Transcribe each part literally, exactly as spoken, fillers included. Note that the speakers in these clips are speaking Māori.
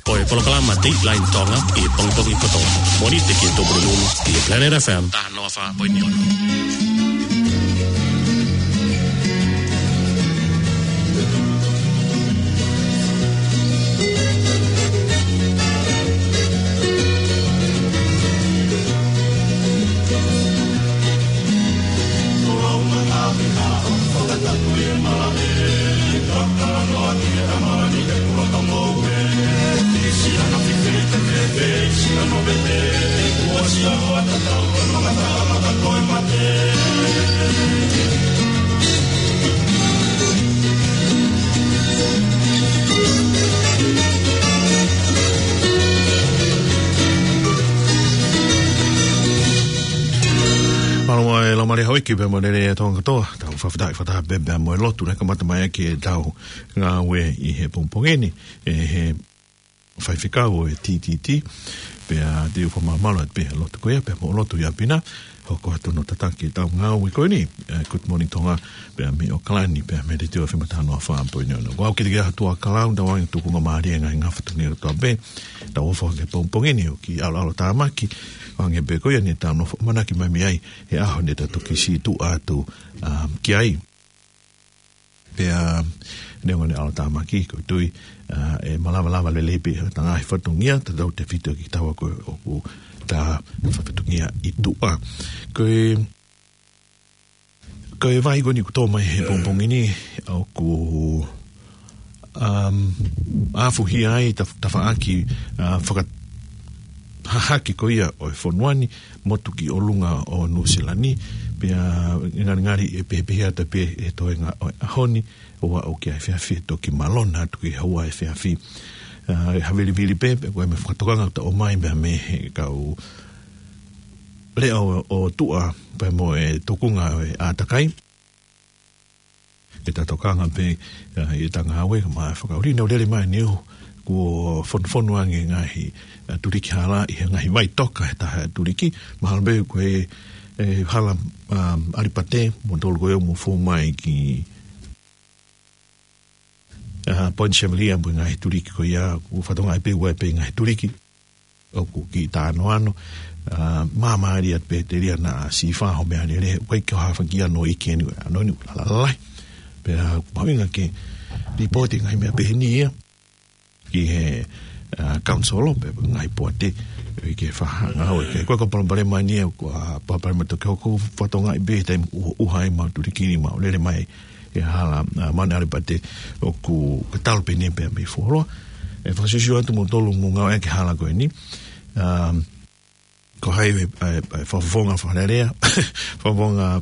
Poi polokalama Dateline Tonga i pongpong i koto. Moni te ki to brununu i Planet F M. Ta no fa poi ni. Mari hoiki pe mo nere tonga toa tau whawhidai whataha bebe mo e lotu ne kamata mai ake e tau ngā ue i he pompongeni e he whaiwhikau e T T T pe a te upa mamalo at pe he lotu koea pe mo lotu i apina hoko hatu no tataki tau ngā ue koe ni good morning tonga pe a me o kalani pe a me te teo e whimatano a whaampo i niono wau ki te kia hatua kalau da wangi tuku ngā maari e ngai ngā whatungi rotoa be tau ofa ke pompongeni o ki alo alo tāmaki wange be koia ni tau no manaki mai mi ai e aho ne tato ki si tu atu um, ki ai pe a ne ngone ala tamaki ko tui uh, e malava lava le lepe tanga i whatungia ta tau te whitu ki tawa ko o ku ta whatungia i tu a ko e ko e vai goni ku tō mai he pompongini au ku um, afu hi ai ta, ta whaaki uh, whakat hahaki ko ia o e whonuani motu ki olunga o Nusilani pia ngari ngari e pehepehea ta pe e toe ngā ahoni oa o ki ai whiawhi to ki malona atu ki haua e whiawhi e havili vili pepe koe me whakatokanga ta o mai mea me kau lea o, o tua pe mo e tokunga o e ātakai e ta tokanga pe e ta ngā we ma whakaurina o lele mai niu ko fonfonu ange ngahi turiki hala i ngahi vai toka e taha turiki mahalbe ko e hala um, aripate mo tolu ko e mo fo mai ki uh, Point Chevalier mo ngahi turiki ko ia ko whatonga e pe ua e pe ngahi turiki o ko ki tāno ano uh, mama ari at pe te ria na si whaho mea ni re wai kio hawa ki ano i keni ano ni ulalalai pe a mawinga ke reporting ngai mea peheni ia ki he uh, council pe ngai poate e ke fa ngau ke ko ko pare mai ni ko pa pa ma to ko fotonga i be time u hai ma tu ki ni ma le mai e hala mana re pate o ku tal pe ni pe me foro e fa se jo atu mo tolu mo ngau e ke hala ko ni um ko hai fa fonga fa rea fa fonga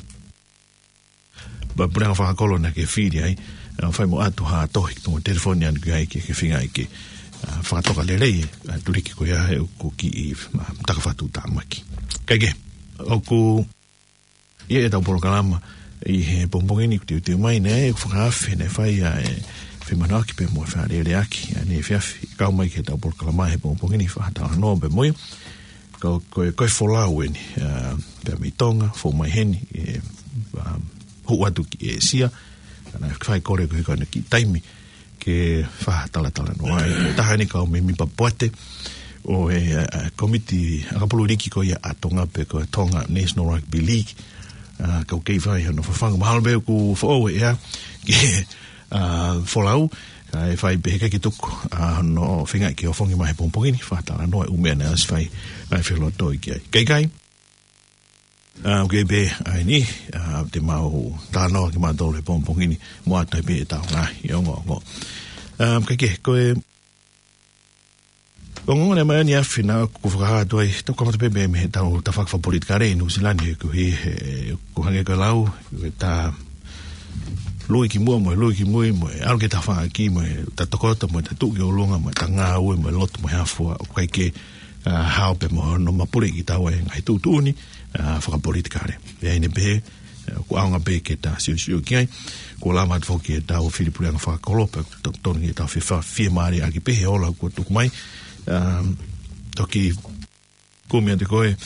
ba branga fa kolona ke fidi ai fai mo atu ha tohi to telefoni an gai ke ke finga ke fa toka le lei turiki ko ya ko ki taka fatu tamaki kage o ku ye ta por kalama i he pompongeni ku te mai ne fa fe ne fai e fe manaki pe mo fa le aki ani fe ka mai ke ta por kalama he pompongeni fa ta no be mo ko ko ko fola wen pe mi tonga fo mai heni e ho atu ki e sia na fai kore ko ka ki taimi ke fa tala tala no ai ta hani ka me mi papote o e committee a poluriki ko ia atonga pe ko Tonga National Rugby League a ko ke vai no fa fanga malbe ku fo e ya ke a folau ai fai be ke tuk a no finga ke o fongi mai pompongini fa tala no u me na as fai ai fe lo toi ke kai kai Uh, okay, be ai ni uh, te mau tano ki ma dole pompongini mo ata be ta nga yo ngo ngo um ke ke ko e ngo ne mai ni afina ku fra do ai to ko te be me ta ta fa fa politika re no silani ko hi ko hange ka lau ta lui ki mo mo lui ki mo mo al ke ta fa ki mo ta to ko to mo ta tu ki o longa mo ta nga o mo lot mo ha fo ko ke how pe mo no ma puri ki ta wa ngai tu tu ni a fa politika re e ine be ko anga be ke ta si si ki ko la mat fo ki ta o Filipu nga fa ko lo pe to to ni ta fi fa fi mari a ki pe ola ko tu mai um to ki ko mi de ko e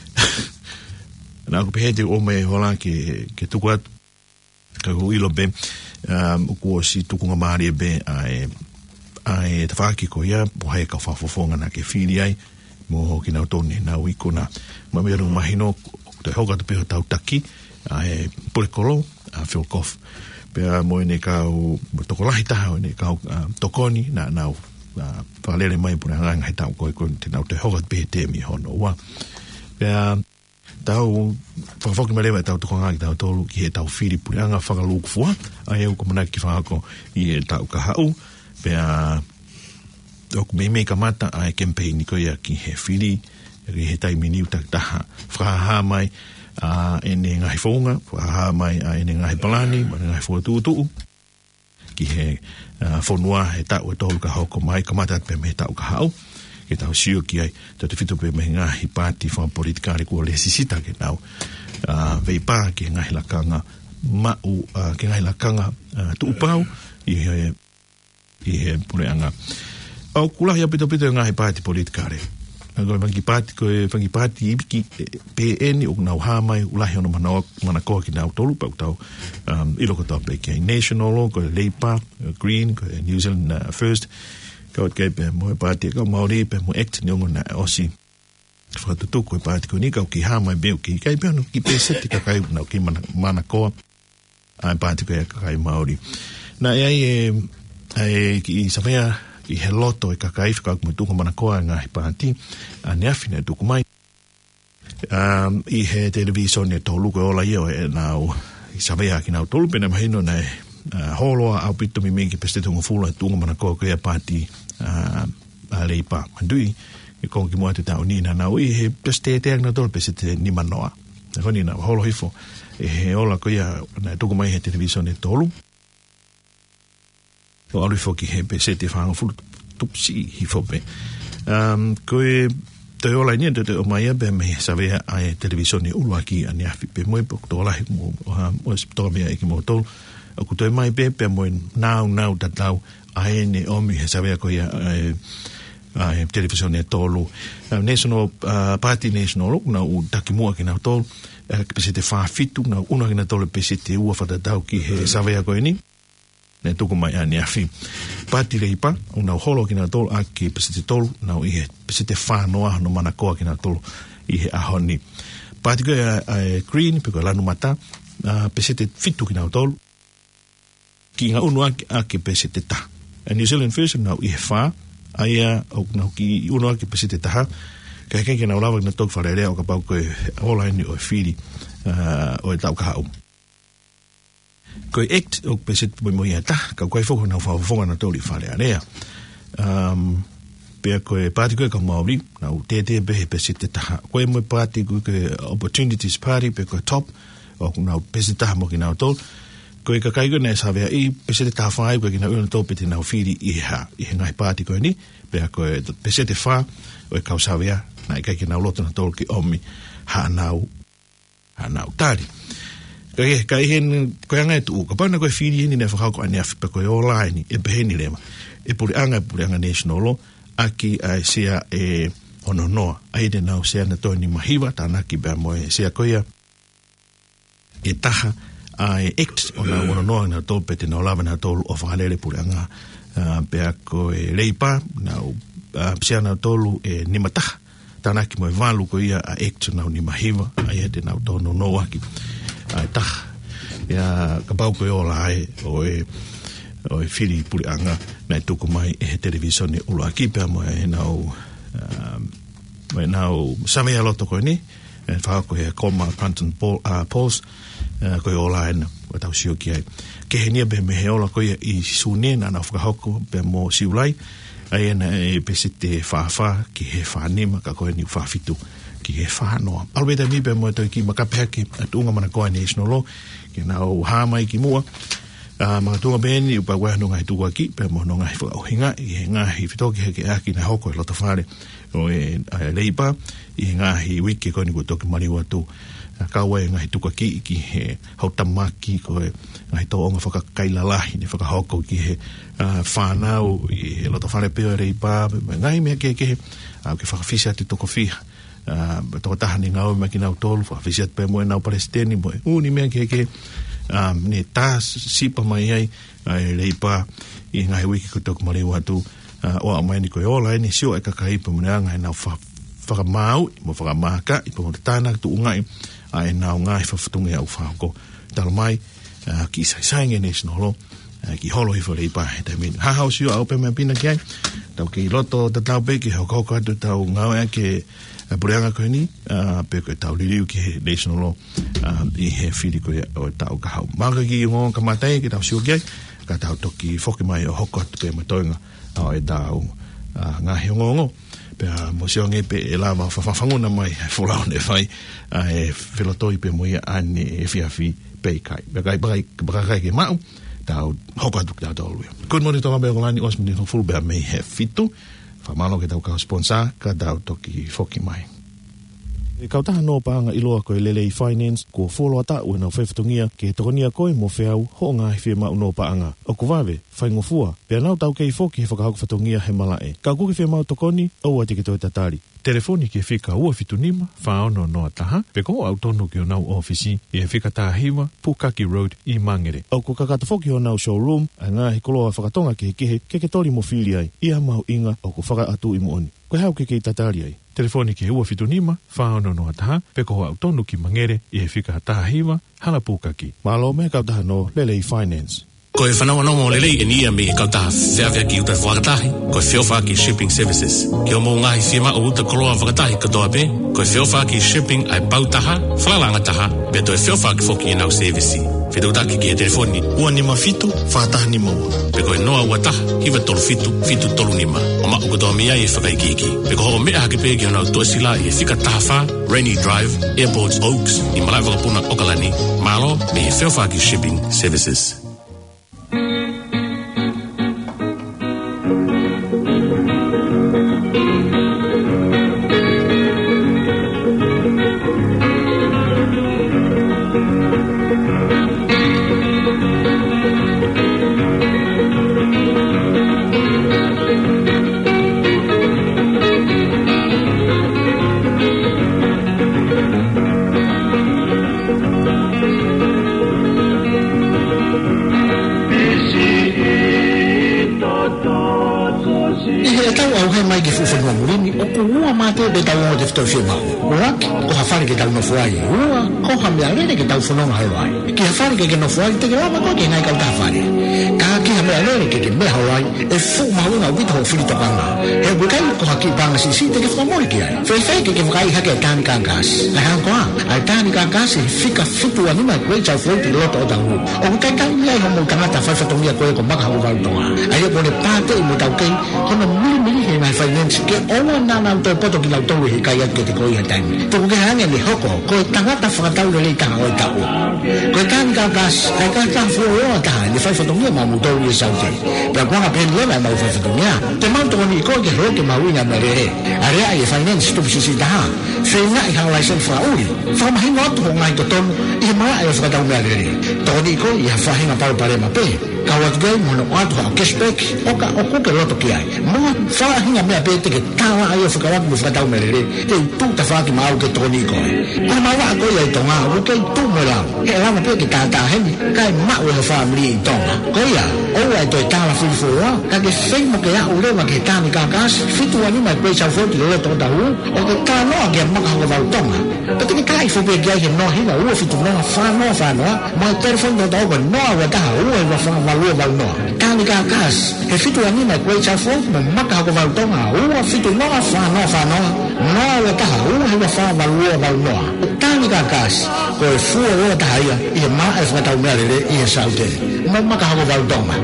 na ko pe de o me hola ki ke tu ko ka ko ilo be um ko si tu ko mari be ai ai te whaaki ko ia, mo hai ka whafofonga na ke whiri ai, mo ki nau tōne nau ikona. Ma mea rungu mahino, te hoka te peho tau taki, ai pure kolo, a Phil Goff. Pea mo ene kau, tokolahi taha, ene kau tokoni, na nau, whalere mai pure anga ngai tau koe koe, te nau te hoka te pehe te mi hono wa. Pea, tau, whakafoki marewa tau toko ngaki tau tolu, ki he tau whiri pure anga whakaluku fua, ai eu kumanaki ki whakako i e tau ka hau, pea, oku mei mei ka mata ai campaign ko ia ki he whiri, ki he taimi niu tak taha, whakaha mai, a ene ngahi whaunga, whakaha mai a ene ngahi palani, ma ngahi whakatūtuu, ki he whonua he tau e tolu ka hauko mai, ka mata pe me tau ka hau, ke tau siu ki ai, tau te whitu pe me ngahi pāti wha politikari kua le sisita ke nau, vei pā ki ngahi lakanga, mau ki ngahi lakanga tuupau, i he, i he pureanga. Au kulahi a pito pito ngahi pāti politikari. Ngoi whangi pāti koe, whangi pāti ibiki P N, o nau hāmai, ulahi ono mana, mana koa ki nau tolu, pau tau um, iloko tau pe ki National, koe Labour, Green, koe New Zealand uh, First, kau kei pe moe pāti, kau Māori, pe mo act ni ongo na osi. Whakatutu koe pāti koe ni, kau ki hāmai beo ki, kai pe ono ki pe seti kakai, nau ki mana, mana koa, ai pāti koe kakai Māori. Na e ai e, ki Savea, i he loto e kakai whikau mo tuka mana koa ngahi pāti, a neafina e tuku mai. Um, I he television e tolu koe ola ia e nau, i Savea ki nau tolu pena mahino na e uh, holoa au pito mi mingi peste tunga fula e tunga mana koa koe pāti uh, a leipa mandui, i kongi mua te tau nina nau i he peste e teang na tolu peste te ni manoa. E koni na holo hifo, e he ola koe na tuku mai he television e tolu, o alu foki he pe se te whanga fulu tupsi hi fope. Um, koe te ola nia te o mai abe me Savea ai televisione uluaki a niafi pe moe po kuto olahi mo o toa mea eki mo tolu. O kuto e mai pe pe moe nau nau tatau ai ne omi he Savea koe ai televisione tolu. National Party National na u taki mua ki nau tolu. Pe se te whaafitu na una ki na tolu pe se te ua whatatau ki he Savea koe ni. Ne tuku mai a niafi. Pāti reipa, o nau holo ki nā tolu a ki pesete tolu, nau i he pesete whānoa no mana koa ki nā tolu i he ahoni. Pāti koe a, a Green, pe koe lanu mata, a pesete fitu ki nā tolu, ki ngā unu a, a ki pesete ta. A New Zealand First, nau i he whā, a ia, o nau ki unu a ki pesete taha, ka heke ki nau lawa ki nā tolu wharerea, o ka pau koe olaini o e whiri, uh, o e tau ka hau. Koe act o peset mo mo ia ta ka koe foko na fa fonga na toli fale area um pe koe party koe ka Māori na u te te be peset ta koe mo party koe opportunities party pe koe top o na peset ta mo ki na tol koe ka kai na Savea i peset ta fa koe ki na una top te na firi i ha i ngai party koe ni pe koe peset fa o ka Savea na kai ki na loto na tol ki omi ha nau ha nau tari. Kai kai hen koe anga e tu ka pana koe whiri heni ne whakau ko ane afi pa koe online e peheni lema e puri anga e puri anga national law aki a sea e ono noa a ide nau sea na toi ni mahiwa tānaki bea moe sea koea e taha a e act o na ono noa na tolu pete na olawa na tolu o whakalele puri anga uh, bea koe leipa na uh, sea na tolu e nima taha tānaki moe walu koea a act nau ni mahiwa a ide nau tono noa aki ai tah ya ka pau koe ola ai o e o e whiri puri anga na tuku mai e he televisione ula kipa mo e nau mo e nau Savea loto koe ni e whaka koe he koma Panton Pauls koe ola ena o tau sio ki ai ke he nia be me he ola koe i sune na na whakahoko pe mo siulai ai ena e pese te whawha ki he whanima ka koe ni whawhitu ki he whanoa. Alweta mi pe mo toi ki makapehake at unga mana koa national law ki na o hāmai ki mua uh, mga tunga beni upa wea no ngai tuwa ki pe mo no ngai whakauhinga i he ngahi whitoki heke aki na hoko e loto whare o e uh, leipa i he ngahi wiki koe ni kua toki mariwa tu uh, kaua e ngahi tuka ki ki he hautamaki ko e ngahi tō onga whakakailalahi ni whakahoko ki he uh, whanau i he loto whare peo e reipa ngahi mea ke ke uh, ke whakawhisia te toko whiha Uh, toko taha ni ngau maki nau tolu whawhisiat pe moe nau palestini moe uni mea ke ke um, ne tā sipa mai ai ai leipa i ngai wiki ko tok male watu o mai ni ko ola ni sio e kakai po mena ngai na fa fa mau mo fa maka i po tana tu ngai ai na ngai fa futunga au fa ko tal mai ki sai sai nge national lo ki holo i fo le pa te min ha ha sio au pe me pina kai tau ki loto ta tau pe ki ho ko ka tau ngai ke Bureanga ko ni pe ko tau liliu ki national law i he fili ko o tau ka hau manga ki ngo ka matai ki tau siu ki ka tau toki foki mai o hoko pe matoinga o e tau nga he ngongo pe mo sio nge pe e lava fa fanguna mai fola ne fai e filotoi pe mo ia ani e fiafi pe kai pe kai bai bai ki mau tau hoko tu tau lu good morning to be online os mi no full be me he fitu fa malo ke tau ka sponsor ka tau toki foki mai e kautaha no paanga iloa koe lelei finance ko folo ata ua na whewhitungia ke tokonia koe mo whiau ho ngā he whia mau no paanga o ko wawe whai ngofua pia nau tau kei foki he whakahauka whatungia he malae ka kuki whia mau tokoni au ati ke toi tatari telefoni ke whika ua fitunima whaono noa taha pe ko au tonu ki o nau ofisi i he whika taha hiwa Pukaki Road i Mangere au ko kakata foki o nau showroom a ngā he koloa whakatonga ke he kehe ke ke tori mo whili ai i ha mau inga au ko whaka atu i mooni koe hau ke kei tatari ai telefoni ke ua fitunima whaono noa taha pe ko au tonu ki Mangere i he whika taha hiwa hala Pukaki malo me kautaha no lelei finance Koe whanawa no mo lelei e nia me kautaha whiawhia ki uta whakatahi, koe whiawhaki shipping services. Ki o mo ngahi whiama o uta koroa whakatahi katoa pe, koe whiawhaki shipping ai pautaha, whalalanga taha, pe toi whiawhaki foki e nau servicei. Whitautaki ki e telefoni, ua nima fitu, whakataha nima ua. Pe koe noa ua taha, hiwa tolu fitu, fitu tolu nima. O ma ukotoa mea e whakaikiki. Pe ko ho mea hake pe ki o nau toesila e whika taha wha, Rainy Drive, Airports Oaks, i malai wakapuna Okalani, malo me whiawhaki shipping services. Ki hafari ke ke no fuai te ke lama ko ke ngai ka hafari ka ki ha mea lere ke ke me hawai e fu maunga wito ho fili tokanga he bukai ko haki banga si si te ke famori ki ai fe fe ke ke bukai ha ke tani ka gas la han ko ai tani ka gas e fika fitu anima ko cha foi ti loto o tangu o bukai ka me ho mo tanga ta fa fa tongia ko ko maka ho val tonga ai e pone pate mo tau ke kono mili mili he mai finance ke ona na na to poto ki la to he ka ya ke te ko ya tani to ke hanga ni hoko ko tanga ta fa ta le ta o ta o ko tani ka gas ai ka ta fu o ta ni fa fa tongia ma mo to ye sa te pe ko na pen le ma mo fa fa tongia te ma to ni ko ke ho ke ma wi na me re are ai finance to si si da fe na i ha license fa uri fa ma hi no to ngai to ton i ma ai fa ta me re to ni ko i ha fa hi na pa pare ma pe ka wat ge mo no ato cashback o ka o ko ke lo to ki ai mo fa hi na me pe te ke ta wa ai fa ka wa mo fa ta me re te tu ta fa ki ma o ke to ni ko ai ma wa ko ye to nga o ke tu mo la e la ma pe ke ta ta he kai ma o fa mi to ko ya o wa to ta la fu fu ka ke fe mo ke ya o le ma ke ta ni ka ka fitu wa ni ma pe cha fo ti lo to ta hu o ke ta no ke ma ka wa to nga pe te kai fo pe ke ya no hi na o fitu no fa no fa no ma telephone do do no wa ta o wa fa wa lo wa no ta ni ka ka e fitu wa ni ma pe cha fo mo ma ka wa to nga o wa fitu no fa no fa no no wa ta o wa fa wa lo wa no ta ni ka ka ko fu o ta ya i ma e fa ta me le i sa te mo ma ka wa to nga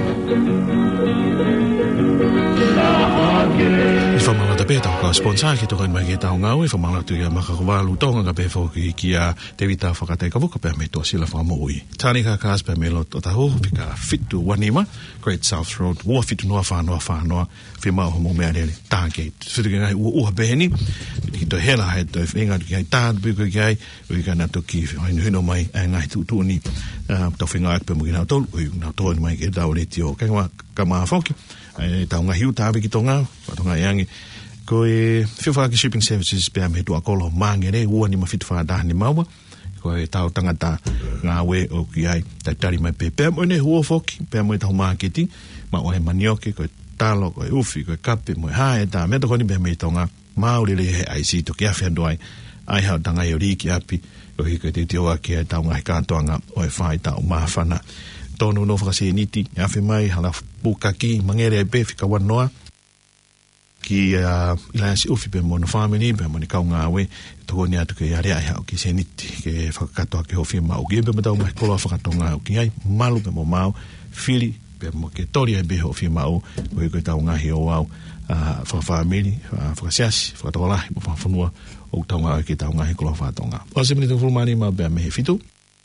Whamala te pētau ka sponsor ki tokai mai ki tau ngau e whamala tu ia maka kawalu tonga ka pēwhau ki ki a te wita whakatei ka wuka pēr me tō sila whamoi. Tāni ka kās pēr me lo tō taho pika fitu wanima, Great South Road, ua fitu noa whanoa whanoa, whima o homo mea rere, tāngate. Fitu ki ngai ua uha pēheni, ki tō hela hai tō whenga ki hai tātu piko ki hai, ui ka nā tō ki hainu hino mai, e ngai tū tūni, tō whenga ak pē mo ki nā tōlu, ui nā tōni mai ki tau reti o kenga ka maa whoki, e tau ngā hiu tāwe ki tō ngā, whato ngā iangi, ko e whiwhaki shipping services pēr me tō akolo Mangere, ua ni ma fitu whātaha ni maua, ko e tau tangata ngā we o ki ai tai tari mai pe pe mo ne huo foki pe mo tau marketing ma o he manioke ko talo ko ufi ko kape mo ha e ta me to ni be me tonga mauri le he ai si to ki afi andoi ai ha tanga yo ri ki api o hi ko te te o ki ta nga ka toanga o e fai ta o mafana tonu no fasi niti afi mai hala bukaki mangere be fika wanoa ki uh, ila si ufi pe mo no family pe mo ni ka nga we to ni atu ke ari ai ha ki se niti ke fakato ke hofi ma o ge be mata ma ko fa ka nga ki ai malu pe mo mau fili pe mo ke tori be hofi ma o ko ko ta nga hi o au a fa family fa sias fa to la mo fa funua o ta nga ki ta nga hi ko fa to nga o se mi to fulmani ma be me fitu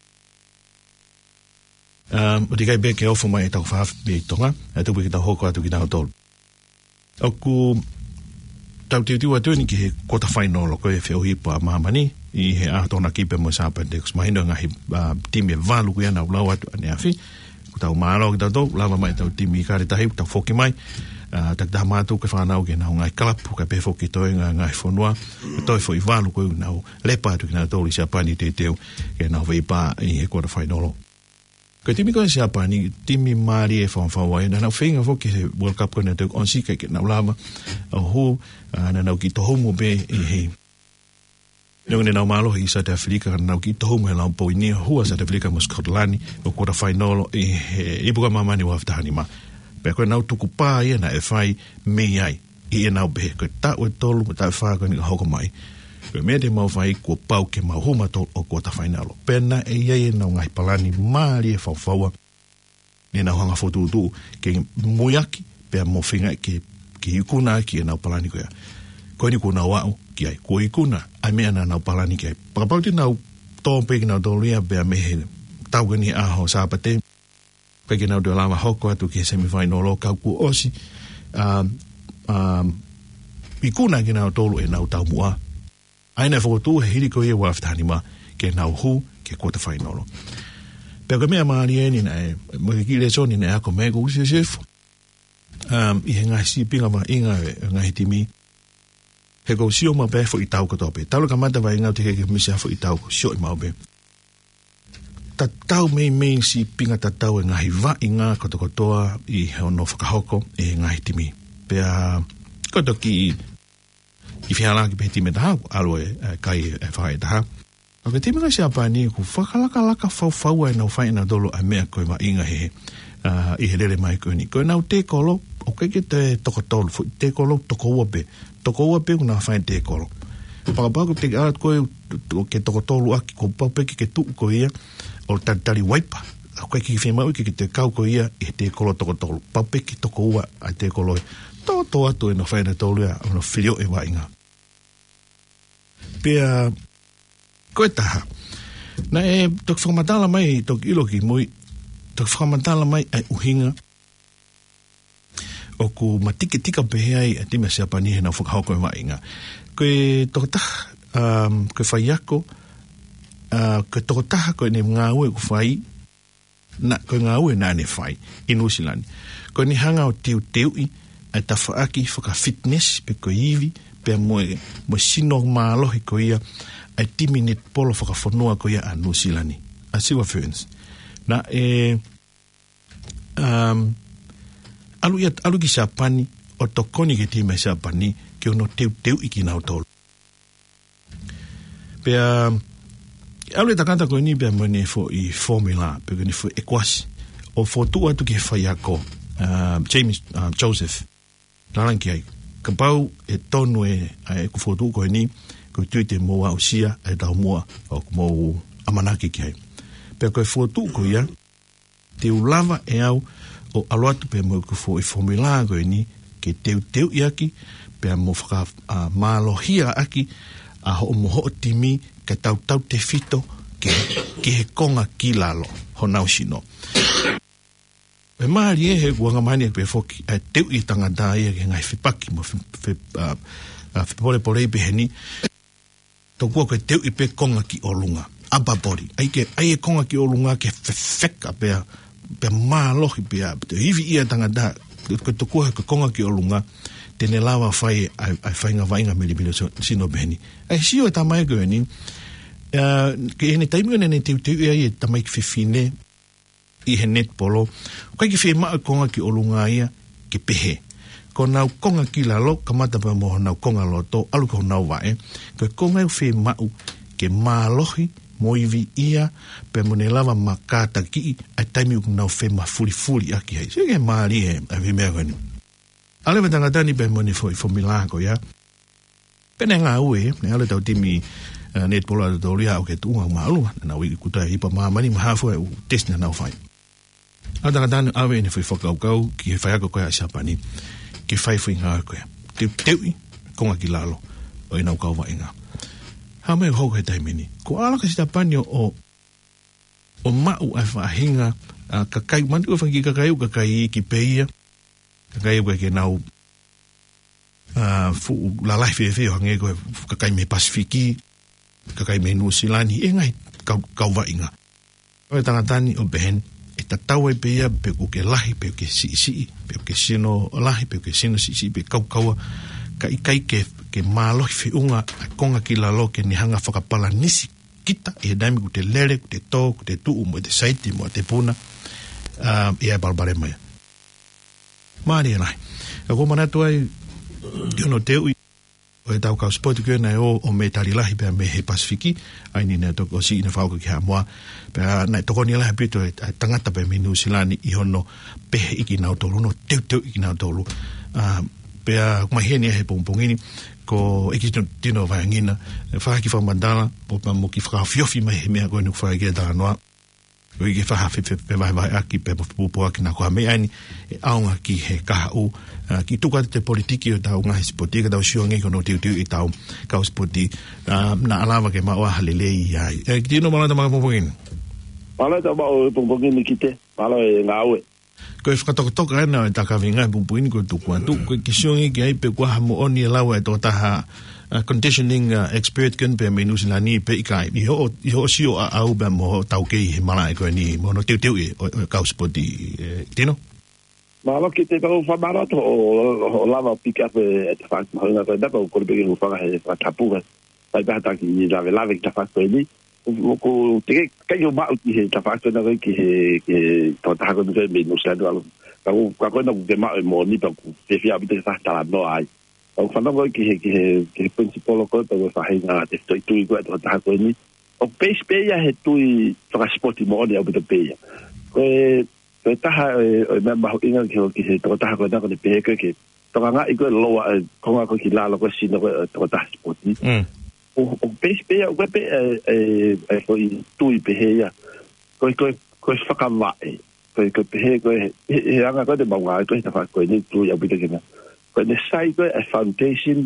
um o digai be ke o fu mai ta fa be to nga atu be ta hoko atu ki ta tol o ku tau te tiu atu ni ki he kota whaino lo koe whio hipa mahamani i he ahtona kipe mo sāpa te kus mahino ngahi uh, timi e walu kui ana ulau atu ane afi ku tau maaro ki tau tau lava mai tau timi i kare tahi tau foki mai uh, tak taha mātu ke whanau ke nau ngai kalapu ka pe foki toi ngai ngai whanua toi fo i walu koe nau lepa atu ki nau tau li siapani te teu ke nau weipa i he kota whaino lo ko timi ko se apa ni timi mari e fon fon na na finga fo ki World Cup ko na te on si ke na lama o ho na na ki to homo be e he no ne na malo i South Africa na ki to homo la po ni ho South Africa mo Scotland o ko final e e buka mama ni wa ftani ma pe ko na tu ku pa ye na e fai me ai e na be ko ta o tolu ta fa ko ni ho ko mai ko me de mau fai ko pau ke mau homa to o kota final pena e ye na ngai palani mari e fafawa ni na hanga fotu tu ke moyaki pe mo finga ke ke ikuna ki na palani ko ya ko ni kuna wa ki ai ko ikuna ai me na na palani ke pa pa ti na to pe na do ria be me he tau ni a ho sa pate pe ke na do la ma hoko atu ke semi final lo ka ku osi um um ikuna ke na tolu e na tau mua aina fotu he hiri ko ye wa ftani ma ke na hu ke kota final pero me amari ni na mo ki le soni na ko me ko se chef um i nga si pinga ma inga nga hitimi he go si o ma be fo i tau ko tope tau ka mata va inga te ke mi se fo i tau ko sio i ma be ta tau me me si pinga ta tau nga hi va inga ko to ko toa i he no fa hoko e nga hitimi pe a ko to ki i whiala ki peti me taha, alo e kai e whae taha. O ke tima kasi apa ni, ku whakalaka laka whau whau e nau whae na dolo a mea koe ma inga he, uh, i he rere mai koe ni. Koe nau te kolo, o ke ke te toko tolu, te kolo toko uape, toko uape ku nau whae te kolo. Pakapako te arat koe ke toko tolu aki, ko paupeke ke tuu koe ia, o tari waipa. A koe ki whemau ke te kau koe ia, i te kolo toko tolu. Paupeke toko ua a te kolo e. Tō tō atu e no whae na tolu ea, o no whirio e wa inga. Pea koe taha na e tok whakamatala mai tok iloki mui tok whakamatala mai ai uhinga o ku matike tika pehei a tima se apani he na whakahoko e mainga koe toko taha um, koe whaiako uh, koe toko taha koe ne ngā ue ku whai na koe ngā ue nā ne whai in Usilani koe ni hanga o teu teu i ai ta whaaki whaka fitness pe koe iwi pe mo mo sino malohi ko ia ai timi net polo whakafonua ko ia a New Zealand a siwa ferns na e um alu ia alu ki sapani o tokoni ke tima sapani ke ono teu teu iki na tol pe alu ta kanta ko ni pe mo ne fo i formula pe ni fo equas o fo tu atu ke faiako um James um, Joseph talanki ai kapau e tonu e ai ku fotu ko ni ko tuite mo a usia e da mo o mo amanaki ki ai pe ko fotu ko ia te ulava e au o aloatu pe mo ku fo i formula ko ni ke te te iaki pe mo fra a malohia aki a ho mo ho timi ke tau tau te fito ke ke he konga kilalo ho nausino e maari e he guanga mani e pe foki e teu i tanga dai e ngai whipaki mo whipore pore i peheni to kua koe teu i pe konga ki o lunga aba body ai ke ai e konga ki o lunga ke whewheka pe pe malohi pe te hivi ia tanga da ko to kua koe konga ki o lunga tene lawa whai ai whainga wainga mele mele sino peheni ai sio e tamai koe ni ke ene taimi ne te te ia ta mai fifine i he net polo kai ki fe ma konga ki olunga ia ke pehe ko nau konga ki lalo kamata pa mo nau konga loto alu ko nau vae ko konga fe ma ke malohi moivi ia pe mone lava makata ki ai taimi ku nau fe ma fuli fuli aki hai se ke mali e ave me gani ale me tanga tani pe mone foi fo milango ya pene nga ue ne ale tau timi net polo do ria o ke tu ma malu na wi ku ta ipa ma mani ma hafo e test na nau fai ada dan ave ne foi foka kau ki fai ko ya sapani ki fai foi nga ko te te ko nga kilalo o ina ko va inga ha me ho ke tai mini ko ala ka sapani o o ma u afa hinga ka kai man u fa ki ka kai ka kai ki peia ka kai ko ke nau a fu la life e fe hange ko ka kai me pasifiki ka kai me no silani e ngai ka ka va inga o tanga tani o ben e tatau e pea pe ku ke lahi pe ke si si pe ke sino lahi pe ke sino si si pe kau kau ka ikai ke ke malo fi unga konga ki la lo ke ni hanga whakapala nisi kita e daimi ku te lere ku te tō ku te tuu mo te saiti mo te puna uh, e ai balbare mai maari e lai e ko manatu ai diono te ui o e tau kau sport kua nei o o me tari lahi pea me he Pasifiki ai ni ne toko si ina whauka ki Hamoa pea nei toko ni lahi pito e tangata pe me New Zealand i hono pehe iki nau tolu no teu teu iki nau tolu uh, pea kumahia ni he pongpongini ko iki tino vangina whaki whamandala po pa mo ki whakawhiofi mai he mea koe nuk whaki e tānoa o i ke whaha whewe pe vai vai aki pe pupu aki na koha mea ni e aunga ki he kaha u uh, ki tuka te politiki o tau ngahi spoti ka tau siwa ngai kono tiu tiu i tau kau spoti uh, na alawa ke maua halelei ai e ki tino malata mga pongpongini malata mao pongpongini ki te malo e ngā ue ko e whakatokotoka ena e takawinga pongpongini ko tuku atu ko ki siwa ngai ki ai pe kua hamo oni e lawa e tō taha Uh, conditioning uh, expert kan pe menu sila ni pe ikai ni ho i ho sio a au ba mo tau ke he mala ko ni mo no tiu tiu e ka spoti tino ma lo ki te ko fa mala to o lava pick up e te fa mo na ko da ko ko be ko fa he fa tapu ga pa ba ta ki ni la lava ki ta fa ko ni ko te ke yo ma ki he ta fa ko na ki he ki to ta ko ni menu sila do ka ko ka ko na ko ma mo ni pa ko te fi abi te fa ta no ai o whanau ki he ki he ki he principal ko pe wa whahinga te toi tui ko e ta ko ni o peixe peia he tui whakaspoti mo oni au bita peia ko e ko e taha o me mahu inga ki ho ki he to taha ko na ko te peia ko ke to nga i ko loa ko nga ko ki lalo ko sino ko to taha spoti o o peixe peia o pe e e ko i tui peia ko ko ko whakawai ko ko peia ko he anga ko te maunga ko he ta ko ni tui au bita kina ko ne sai ko a foundation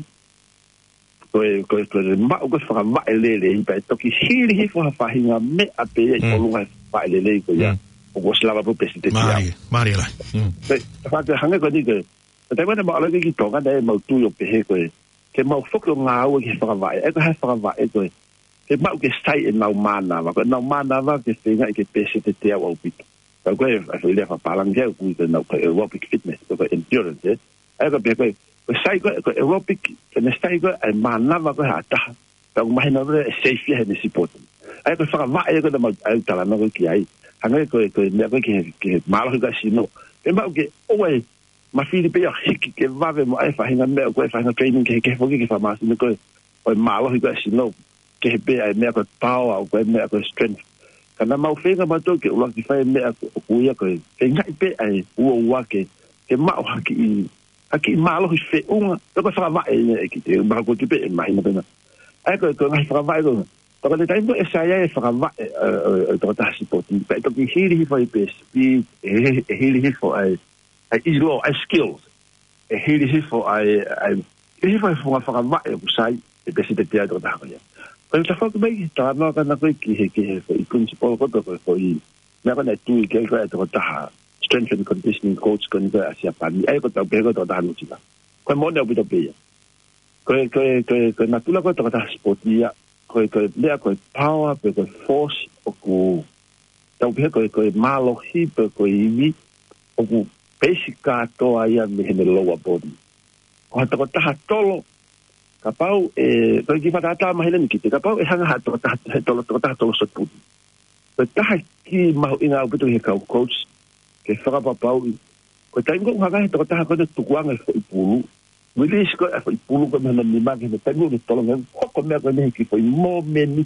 ko ko ko ma ko fa ma ele le pa to ki hili hi fa fa hinga me a pe ko lu fa ele le ko ya o ko slava po pesite ya mari la se fa te hanga ko ni ko te ma ma ala ki to ga de ma tu yo pe he ko ke ma fo ko nga o ki fa va e ko ha fa va e ko ke ma ke sai e na mana va ko na mana va ke se nga ke pesite te o pi ko ko e fa le fa palange ku ko na ko aerobic fitness ko endurance ego pe ko sai ko aerobic ne sai ko e mana va ko hata ta mai na re safe he ni support ai ko fa va ego de ma ai tala no ki ai hanga ko ko ne ko ki ki malo ga sino e ma ke o we ma fi pe ya hiki ke va ve mo ai fa hinga me ko fa hinga training ke ke fo ki fa ma sino ko o malo ga sino ke pe ai me ko power ko me ko strength kana ma fe ga ma to ke o ki fa me ko ya ko e ngai pe ai o wa ke ke ma ha ki aki malo hi fe unga to ko fa va e ki te ba ko te pe mai mo na ai ko ko ngai fa va e ko to ko te taimo e sa ya e fa va e to ta si po ti pe to ki hiri hi fa i pe speed e hiri hi fo ai ai islo ai skills e hiri hi fo ai ai hi fa fo fa va e ko sai e pe si te te to ta ko ya ko ta fa ko mai ta no ka na ko ki he ki he i principal ko to ko i na ka na tu ke ko to ta strength and conditioning coach kan ko asia pani ai ko ta pe ko to ta no chika ko mo ne bito pe ko ko ko ko na tula ko to ta sportia ko ko le ko power pe ko force o ko ta pe ko ko malo hi pe ko i o ko basic ka to ai me ne lower body ko ta ko ta tolo kapau e ko ki fata ta ma helen ki te kapau e hanga hato ta to to ta to so tu ko ta ki ma ina uputu he ka coach ke fara pa pau ko ta ngo hanga to ta ko tu kuanga i pulu wili ko i pulu ko na ni ma ke ta ngo to lo ko ko me ko ne ki ko mo me ni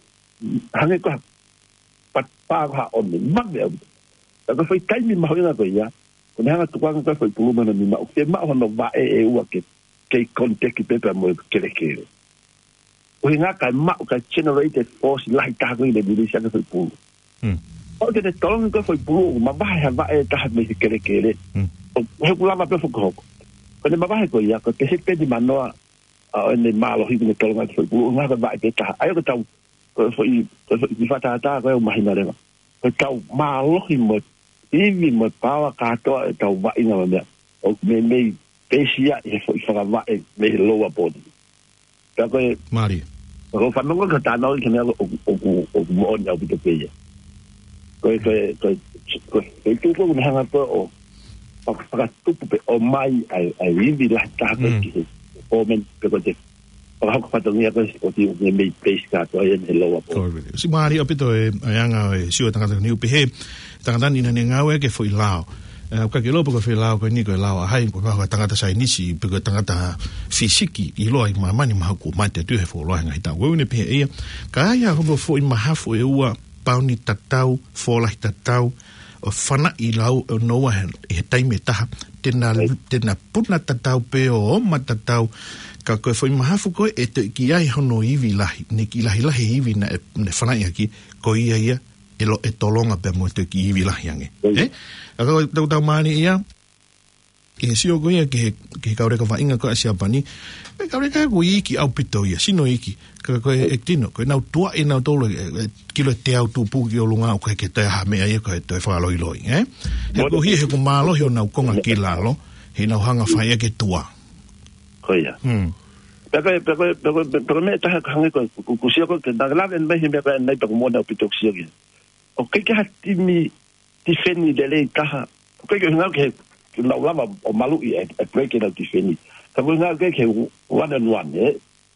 hanga ko pa pa ha on ni ma me ta ko foi tai mi ma ina ko ya ko hanga tu kuanga ko i pulu na ni ma o ke ma hono va e e u ke ke konte ki pepe mo kere kere. O hinga ka ma ka generated force lai ta ko ile bili sia ko pu. Mm. O ke te tolong ko foi pu ma ba ha ba e ta me kere kere. Mm. O he kula ma pe fo ko. Ko ne ma ba ko ya ko ke se pe di manoa a ne malo hi ne tolong ko pu nga ba ke ta. Ayo ko ta ko foi ko foi fata ta ko ma hina le. Ko ta malo hi mo ivi mo pa ka to ta ba ina ma. O me me pesia e foi fara va e me loa body ta ko mari ko fa no ko ta no ke ne o o o mo na bu te pe ko ko ko ko e tu ko na hanga to o pa pa tu pe o mai ai ai vi la ta ko ki o men pe ko te o ha ko fa to ni ko o ti me me pesia to e ne loa body si mari o pito e anga e si o tanga ni u pe he tanga ni na ngawe ke foi lao ka ke lopo ko fe lao ko ni ko lao hai ko ka tanga ta sai ni si pe ko tanga ta fisiki i lo ai mama ni ma ko ma te tu he fo lo nga ita we ne pe e ka ya ho fo i ma ha fo e ua pa ni tatau fo la tatau o fana i lao no wa e tai me ta tena tena puna tatau pe o ma tatau ka ko fo i ma ha fo ko e te ki ai hono i vi la ni ki la la i vi na ne fana i ki ko ia ia e lo e tolonga pe mo te ki i vi la yange eh ako tau tau mani ia e si o goia ke ke kaure ka vainga ko asia pani e kaure ka go iki au pito ia sino iki ka ko e tino ko na tua e na tolo kilo te au tu pu ki o lunga ko ke te ha me ai ko te fa loi loi eh e ko hi he ko malo hi na ko nga kilalo he na hanga fa ia ke tua ko ia hm pero pero pero pero me ta hanga ko ku si ko ke da la en me me ba na pa mo na pito si o ke ke ha ti mi tifeni de le taha ko ke nga ke na lava o malu i e break it out tifeni ka ko nga ke ke one and one eh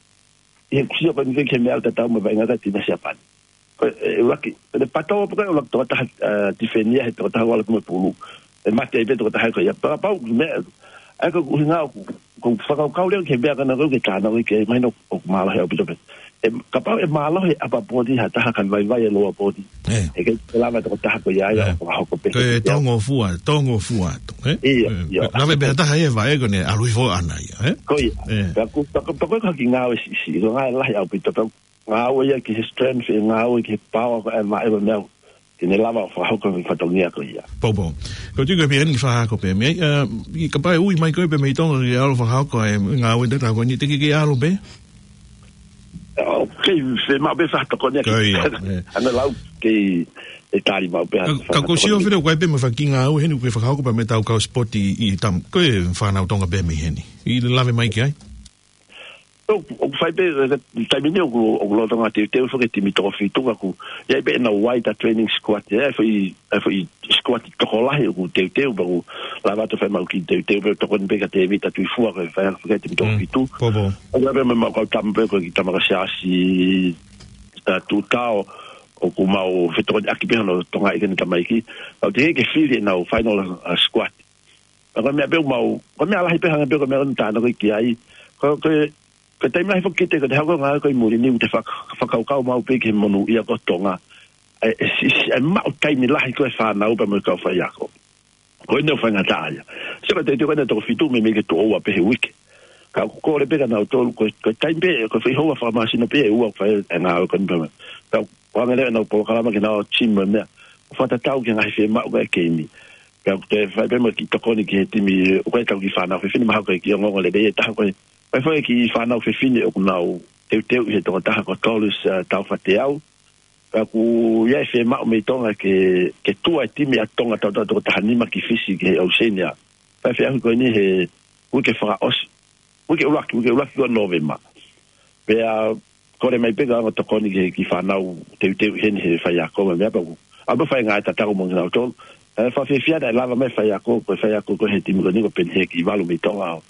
e ku sia pa ni ke me alta ta mo ba nga ta tina sia pan ko e waki de pato ko ko to ta tifeni e to ta wala ko pulu e mate e to ta ko ya pa pa me e ko nga ko fa ka ka le ke be ka na ko ke ta na ke mai no o mala he o bito e kapau e malo he apa body ha ta kan vai vai lo body e ke lava to ta ko ya ya ko ko pe ke tongo fua tongo fua eh e na ve beta ha e vai ko ne a lui fo ana ya eh ko ya ka ku ta ko ko ka ki nga si si so nga la ya bito to nga o ya ki strength e nga o ki power e ma e no ki ne lava fa ko fa to nia ko ya pobo ko tu ko bien fa ko pe me e kapau ui mai ko pe me tongo ya lo fa ko e nga o ta ko ni te ki ya lo be ok se ma be fa to ko ne ana lau ke e tari ma be ka ko si o vero ko be me fa kinga o henu ko fa ko pa me tau ka sport i tam ko e fa na tonga be me heni i lave mai ki ai o o fai be ta mi o o lo tonga te te fo ke ti mi to fi to ku ya be na white training squat ya foi foi squat to la he ku te te o la va to fa ma ki te te to ko be ka te vita tu fu a fa ke ti to fi tu po po o ga be me ma ko tam be ko ki tam ka sia si tu tao o ku ma o fito aki be no tonga i ke ni tamai ki o te ke fi na o final squat ko me be ma o ko me ala hi pe hanga be ko me on ta no ki ai ko ko ko te mai foki te ko te hako ngā koe muri ni te whakaukau mau peke monu ia ko tonga e mau taimi lahi koe whanau pa mo kau whai ako koe neu whanga tāia se ko te te koe neu toko fitu me me ke to oua pehe wike ka kore peka nau tolu koe taimi pe koe whi hoa whamasina pe e ua whai e ngā koe nipama ka wanga leo nau polokalama ke nau chimma mea whata tau ke ngai whi mau koe keimi ka te whai pe mo ki tokoni ki he timi koe tau ki whanau whi whini maha koe ki o ngongo le dei e taha koe Pai foi ki whanau whiwhine o kunau teu teu i he tonga taha ko tolus tau whate au. Ka ku iai whi mao mei tonga ke, ke tua e timi a tonga tau tau taha nima ki whisi ke he Oceania. Pai whi ahu koe ni he wike whaka osi. Wike uraki, wike uraki kua novema. Pea kore mai pega anga tokoni ke ki whanau teu teu heni he whai a koma mea paku. Aba whai ngā e tataku mongi nau tolu. Wha whi whiada e lava mai whai a koma koe whai a koma koe he timi koe niko penhe ki walu mei tonga au.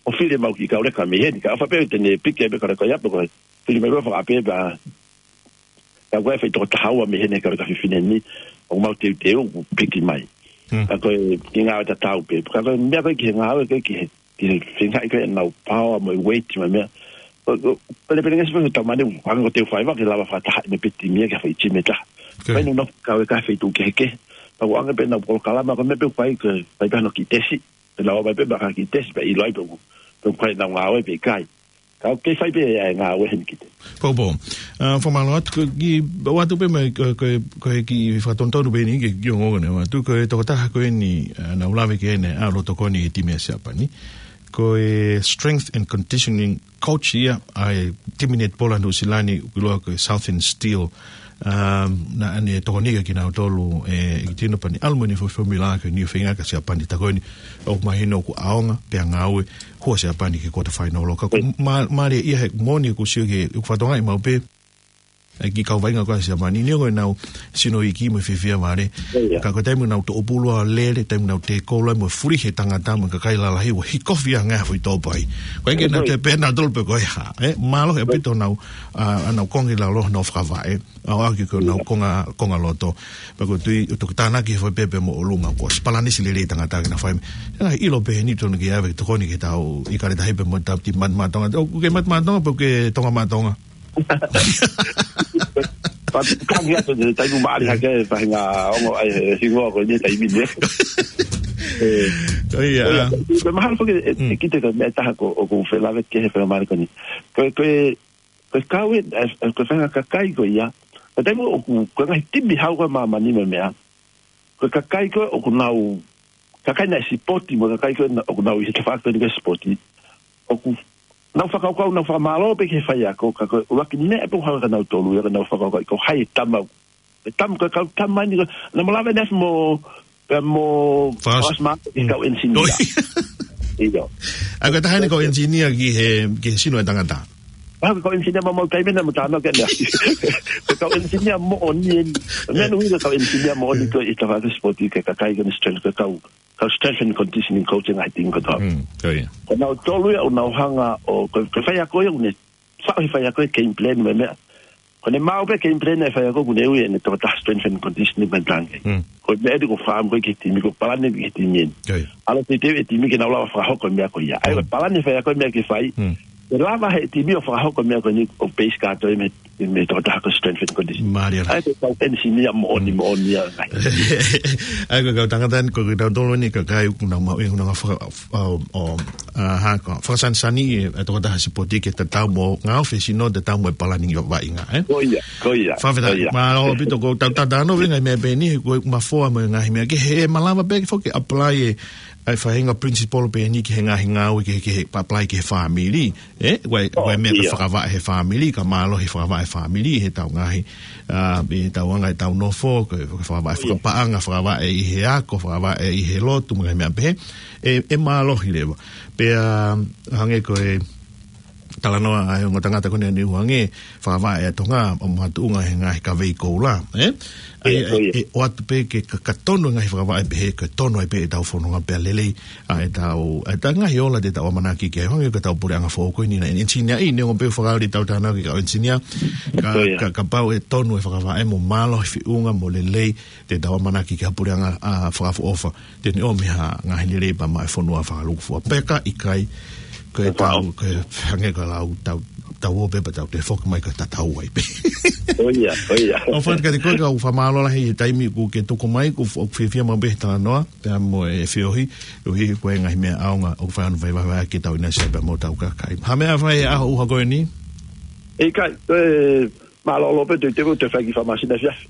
o fili mau ki ka le ka me he ka fa pe te ne pike be ka ka ya ko fili me fa pe ba ka wa fe to ta hawa me he ne ka ka fine ni o mau te te o piki mai ka ko ki nga ta tau pe ka ko me ba ki nga ke ki ki finga ke na power mo weight me me pele pele ngai se ta mane wa ngo te fa va ke la fa ta me piti mi ka fa chi me ta pa no ka ka fe tu ke ke pa wa nga pe na ko kala ma ko me pe fa ke pa pa no ki tesi la wa pe ba ki tesi pa i lai pe ko ko na nga we pe kai ka ke fa pe nga we hen ki te po po fo ma lot ko ki wa tu pe me ko ko ki fa ton ton be ni ke yo ngo ne wa tu ko to ta ko ni na ula ve ke ne a lo to ko ni ti me se pa ni ko strength and conditioning coach ia ai timinate pola no silani kulo ko Southern Steel um na ane to ni ki na tolu e tino pani almoni fo formula ke ni finga ka sia pani takoni o mahino ku aonga pe ngawe ho sia pani ki quarter final loka ma ma le ia moni ku sia ke ku fatonga i mau pe ki ka vai nga kwa sia pani ni ngo na sino iki mo fifia mare ka ko taimu na to opulo le le taimu na te ko lo mo furi he tanga tama ka kai la la hi hi coffee nga foi to pai ko ke na te pe na dol pe ko ha eh malo e pito na ana kongi la lo no frava e a ki ko na konga konga loto pa ko tu to tana ki foi pepe mo lunga ko spalani si le le tanga tanga na fai na i lo pe ni to ngi ave to ko ni ke tau i ka le dai pe mo tap ti man ma tonga o ke mat ma tonga porque tonga ma tonga pa ka ngia to de tai ma ali ha ke pa nga o ai singo ko ni tai mi ne eh ya ko ma ko ki te me ta ko o ko fe la ve ke fe ma ko ni ko ko ko ka we ko fa ka kai ko ya tai mo ko ko ga ti bi ha ko ma ma ni me me ko ka kai ko o ko na u ka kai na sipoti mo ka kai ko o na u se fa ko ni ke sipoti o ko na fa ka ko na fa malo pe ke fa ya ko ka ko wa ki ne po ha ka na to lu ya na fa ka ko hai tam tam ka ka tam mani na mo la ve nes mo mo fast ma ka engineer iyo aga ta ne ko engineer ki he ki sino tanga ta ba ko engineer mo kai me na mo ta no ke ya ko engineer mo oni ne no wi ko engineer mo oni ko ita va sport ke ka kai gan strength ka ka ka strength and conditioning coaching I think ko ta okay ko na to lu o na hanga o ko fa ya ko yo ne fa fa ya ko game plan me me ko ne mau pe game plan fa ya ko ne wi ne to ta strength and conditioning ban plan ko me edi ko fa am ko ki ti mi ko plan ne ki ti mi ala te te ti mi ke na la fa ho ko me ko ya ai plan ne fa ya ko me ki fa la va he ti mi o fa ho ko me ko ni o base ka to me me to ta ko strength and conditioning Maria ai to ta engineer mo ni mo ni ai ko ka tanga tan ko ta to ni ka kai ku na ma e na fa o ha ko fa san sani e to ta si poti ke ta mo nga ofisino de ta mo pala ni va inga eh ko ya ko ya fa fa ma o bito ko ta ta no venga me be ni ko ma fo ma nga me ke he malama be fo ke apply ai fa hinga principal pe ni ke hinga hinga o ke ke apply ke family eh wai wai me fa va he family ka malo he fa va family he tau ngahi a be tau nga tau no fo ke fa va fa pa anga fa va e he ako fa va e he lotu me me pe e e malo hileva pe hange ko e talanoa ai ngo tangata ko ni wange fa va e tonga o matu nga hinga ka vei ko la eh e o atu pe ke ka tono nga fa va e pe ke tono e pe tau fo nga pe lele ai tau e tanga hiola de tau manaki ke hange ka tau pure anga fo ko ni na engineer i ne ngo pe fa ri tau tana ke ka engineer ka ka pau e tono e fa va e mo malo fi unga mo lele de tau manaki ke pure anga a fa fo ofa de ni o mi ha nga hinile pa mai fo no fa lu fo peka ikai ke tau ke hange ka lau tau tau o pe tau te fok mai ka tau ai pe o ia o ia o fa ka ko ka fa malo la hi taimi ku ke to ko mai ku fe fe ma be ta no te mo e fe ohi o hi ko nga me aunga o fa no vai vai ke tau na se be mo tau ka kai ha me a vai a o ha go ni e ka e malo lo pe te te te fa ki fa ma sina fia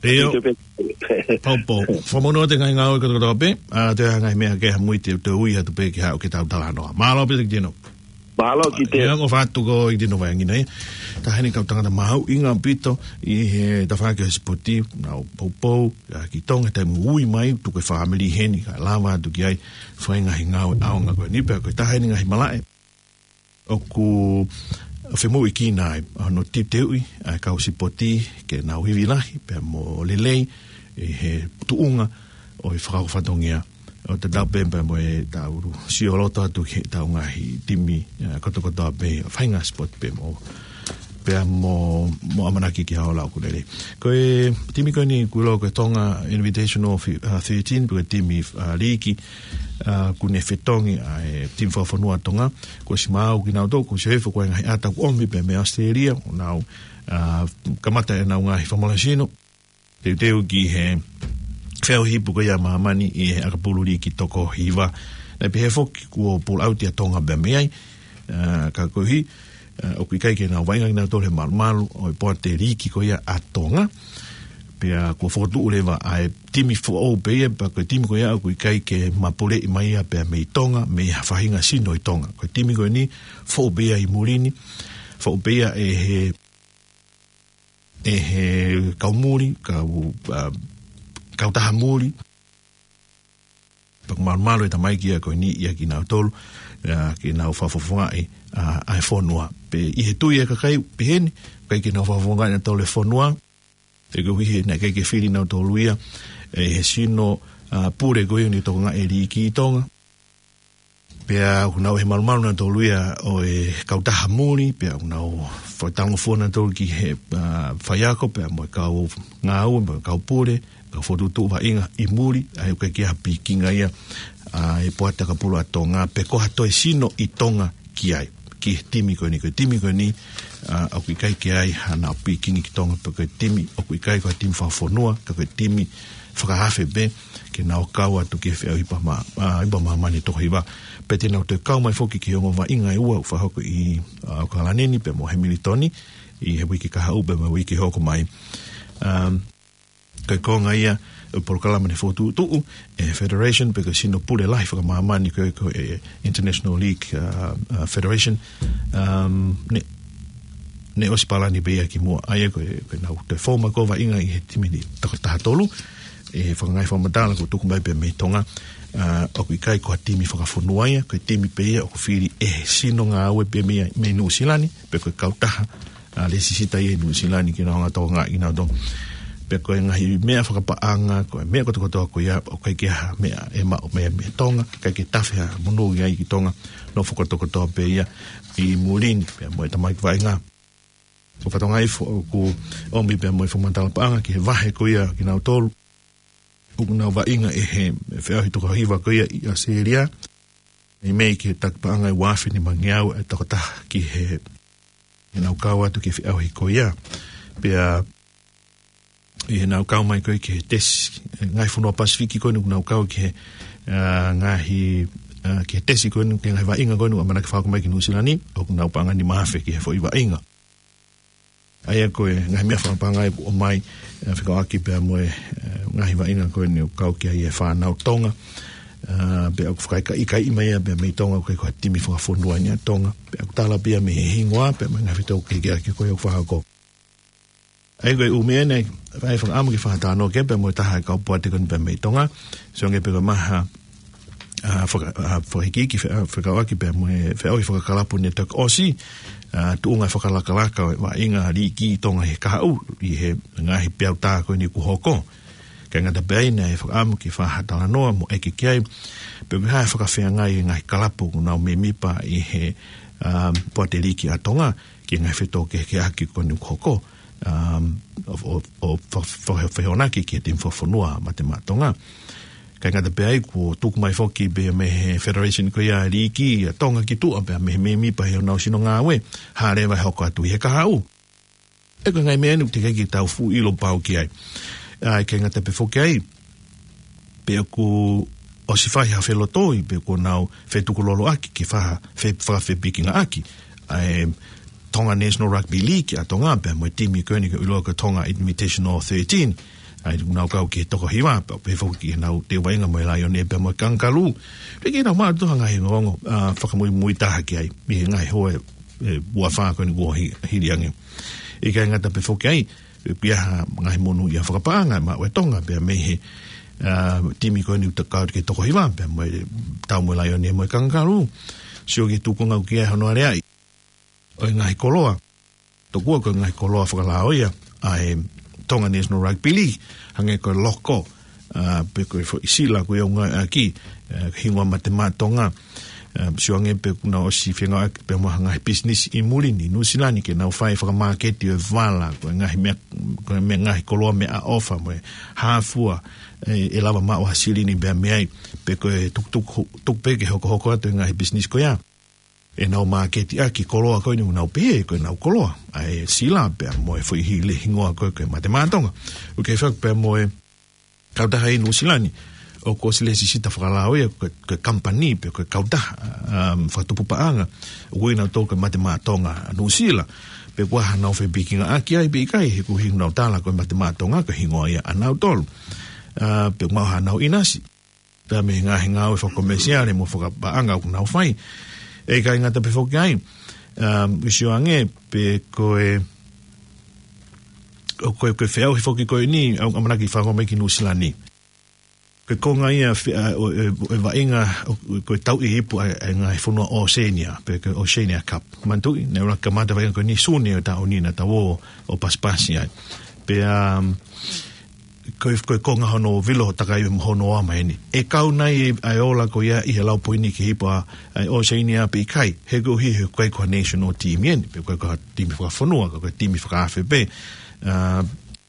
e po po fa mo no te nga nga o ka to pe a te nga me ke ha muy te te ui ha tu pe ke ha o ke tau tala no malo pe te no malo ki te ya ngo fatu go i dino vai ngai ta hani ka tanga mau inga pito i he ta fa ke sportif na popo ya ki tonga te mui mai tu ke family heni ka lava tu ki ai foi nga hinga au nga ko ni pe ko ta hani nga himalae o ku fe mo iki nai no tip te ui ka o sipoti ke na wi vilahi pe mo lelei e he tu unga o i fra fatongia o te tau pempa mo e tau si o loto atu ke tau ngahi timi koto koto pe whainga spot pe mo pea mo mo amanaki ki hao lau kurere ko e timi ko ni kulo ko tonga invitational uh, thirteen pe timi uh, liki uh, kune fetongi a e timi whafonua tonga ko si mau ki nau toko si hefo ko ngahi ata ku omi pe me Australia o nau uh, kamata e nau ngahi whamolasino te teo ki he Wheo hipu ko ia mahamani i he akapuluri ki toko hiwa. Nei pe he foki kua pula auti a tonga bea meai. Uh, ka kohi, uh, o kui kai ke nao wainga ki nao tole malu malu, o i poa te riki ko ia a tonga. Pea kua whakatu ulewa a e timi fo o peia, pa koe timi ko ia o kui kai ke mapule i maia pea mei tonga, mei hawhahinga sino i tonga. Koe timi ko ni, fo o peia i murini, fo o peia e he, e he kaumuri, ka uh, kau taha muri pak malu malu e tamai kia koe ni ia ki nau tolu uh, ki nau whafofonga e uh, ai whonua pe i he tui e kakai peheni kai ki nau whafofonga e tolu e whonua e koe wihe na kai ke whiri nau tolu ia e he sino uh, pure koe ni toko nga e ri ki i tonga pea unau he malu malu nau tolu ia o e kau taha muri pea unau whaitango fuana tolu ki he uh, whaiako pea mo e kau ngau mo e kau pure ka fotutu wa inga i muri ai ka kia pikinga ia ai poata ka pulu a tonga pe ko hato e sino i tonga ki ai ki timi ko ni ko timi ko ni o ki kai ki ai hana pikinga ki tonga pe ko timi o ki kai ko timi fa fonua ka ko timi fa hafe be ke na o kawa tu ke fe i pa ma i pa ma mani to hiwa pe te na te kau mai foki ki ngo wa inga i ua fa hoko i ka laneni pe mo hemilitoni i he wiki ka hau pe mo wiki hoko mai um kai konga ia o porkalama ne fotu tu e federation because sino pule life ka mamani ko ko e international league uh, uh, federation um ne ne ospala ni be ki mo ai ko ko na te forma ko va inga i timi ni to ta tolu e whangai whamatala ko tuku mai pe me tonga uh, o kui kai ko timi whakafonuaia ko timi pe ia o whiri e sino ngā aue pe me me New Zealand pe ko kautaha uh, le sisita i New Zealand ki na ngā tonga i na dong pe koe ngahi mea whakapaanga, koe mea koto kotoa koe ia, o kai kia mea e ma o mea mea tonga, kai ke tawhia monu i ai ki tonga, no whakato kotoa pe ia i murini, pe moe tamai ki vai ngā. Ko whatonga i ku omi pe moe whamantala paanga ki he wahe koe ia ki nau tolu, uku nau wa inga e he whiahi tuka hiwa koe ia i Australia, e mei ki he takpaanga i wawhini mangiau e takotaha ki he e nau kawa tu ki whiahi koe ia, pe a i he nau kau mai koe ki he tesi, ngai whanua Pasifiki koe nuku nau kau ki he uh, ngahi, uh, ki he tesi koe nuku, ki ngai wa inga koe nuku, amana ki whako mai ki Nusilani, oku nau panga ni mahafe ki he fo i wa inga. Aia koe, ngai mea whakapanga e o mai, uh, whikau aki pia moe, uh, ngahi wa inga koe nuku kau ki he whanau tonga, uh, pia aku whakaika ika i mai, pia mei tonga koe koe timi whakafonua ni a tonga, pia aku tala pia me he hingoa, pia mai ngai whitau ki kia ki koe au whakako. Ai koe umea nei, vai whaka amu ki whakatano ke, pe mo taha e kau puate koni pe mei tonga, so nge pe ko maha whakahiki ki whakawaki pe mo e whaoi whakakalapu ne tuk osi, tu unga whakalakalaka wa inga ri ki tonga he kahau, i he ngahi peau tā koe ni kuhoko. Kai ngata pei nei whaka amu ki whahatala noa mo eke kiai, pe me hae whakawhia ngai ngahi kalapu nau me mipa i he puate ri ki a tonga, ki ngai wheto ke ke aki koe ni kuhoko. Um, o o whehonaki ki e tim whawhanua ma te mātonga. Kai ngata pe ai ko tuku mai whoki be me he federation ko ia riki a tonga ki tua pe me me mi pa he nau sino ngā we ha rewa hoko atu i he kahau. E ko ngai mea nuk te kei ki tau fu ilo pau ki ai. Ai kai ngata pe whoki ai pe ko o si whai ha whelotoi pe ko nau whetuku lolo aki ki whaha whawhipikinga aki. Ai Tonga National Rugby League a tonga pe mo timi koeni ko uloka Tonga Invitational thirteen ai nau kau ki toko hiwa pe foki nau te wainga mo lai one pe mo kankalu pe ki na ma to hanga hi ngongo a whakamui mui taha ki ai mi ngai hoe bua wha koeni go hi hiriangi e kai ngata pe foki ai pe ha ngai monu ia whakapanga ma we tonga pe me he timi koeni te kau ki toko hiwa pe mo tau mo lai one mo kankalu sio ki tuko ngau ki ai hono are ai o ngai koloa to kua ko ngai koloa whakalao ia ai Tonga National Rugby League hange ko loko uh, pe ko fo isila ko ia ngai aki hingoa matematonga siwange pe kuna o si whenga pe moha ngai business i muri ni nusilani ke nau whai whakamarketi o vala ko ngai mea me ngai koloa me a ofa mo hafua e lava ma o hasili ni bea meai pe ko tuk tuk tuk pe ke hoko hoko atu ngai business ko ya e nau marketi a ki koloa ko ni nau pe ko nau koloa ai sila pe mo e foi hile hingoa ko ke matematonga o ke fak pe mo e kauta hai nusilani o ko sile sisita whakalao ia ke company pe ko kauta um, whatupupaanga ui nau tō ke matematonga nusila pe kua hanau whi bikinga aki ai pe ikai he ku hingu nau tala ko matematonga ka hingoa ia anau tolu uh, pe mau hanau inasi ta me ngā hinga o whakomesiare mo whakapaanga ku nau whai e kai ngata pe whoki ai um, usio ange pe koe o koe koe wheau he whoki koe ni au amanaki whakomeki nusila ni ke konga ia e vainga ko tau i ipu ai ngai funua Oceania pe ke Oceania Cup mantu ne ora kamata vai ko ni suni o ta onina ta o o paspasia pe um ko ko konga hono vilo takai hono ama ni e kau nai ai ola ko ia i lau poini ki ipu ai Oceania pe kai he go hi ko ko national team yen pe ko ko team fa funua ko team fa F P uh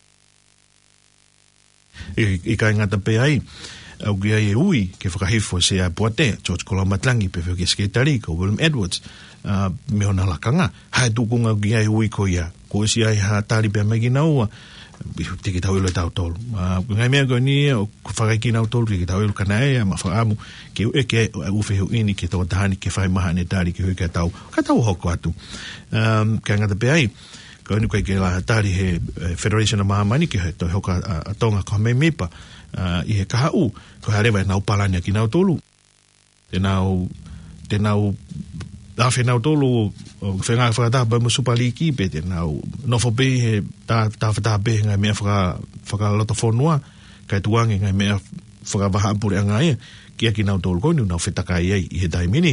i kai ngata pe ai au kia e ui ke whakahifo se a Boate George Kolomatlangi pe whake sketari ko William Edwards uh, me ona lakanga hae tukunga au kia e ui ko ia ko si ai ha tari pe megi naua tiki tau ilo tau tolu ngai mea koe ni o whakaiki nau tolu tiki tau ilo kana e ma whakaamu ke u eke uwhi hu ini ke tau tahani ke whai maha ne tari ke hui ka tau ka tau hoko atu um, ka ngata pe ai ko ni koe ke la tari he Federation of Mahamani ke he toi hoka a tonga ko me mipa i he kaha u ko harewa e nau palania ki nau tolu te nau te nau awhi nau tolu o whenga whakataha pa mo Super League pe te nau nofo pe he ta whataha pe ngai mea whaka whaka loto whonua kai tuangi ngai mea whaka waha apure anga ia kia ki nau tolu koinu nau whetaka i i he taimini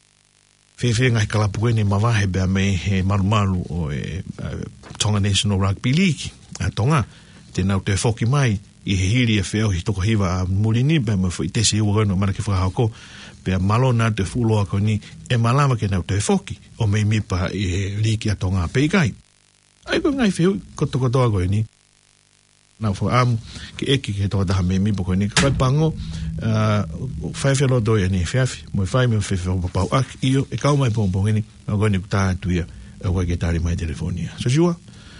Whewhe ngai kalapu ene mawahe bea me he marumaru o e uh, Tonga National Rugby League a tonga te nau te whoki mai i he hiri e wheo hi toko hiwa a murini bea me whi tesi iwa gano mana ki whakahako bea malona te fuloa ko ni e malama ke nau te whoki o mei mipa i he liki a tonga peikai ai ko ngai wheo koto kotoa koe ni nau whaamu ke eki ke toka taha mei mipa koe ni ka whai pango whaiwhelo doi ane whiawhi mo whai me whaiwhelo papau ak iyo e kau mai pongpong ini au koe ni kutaa tuia e koe ke tari mai telefonia so siwa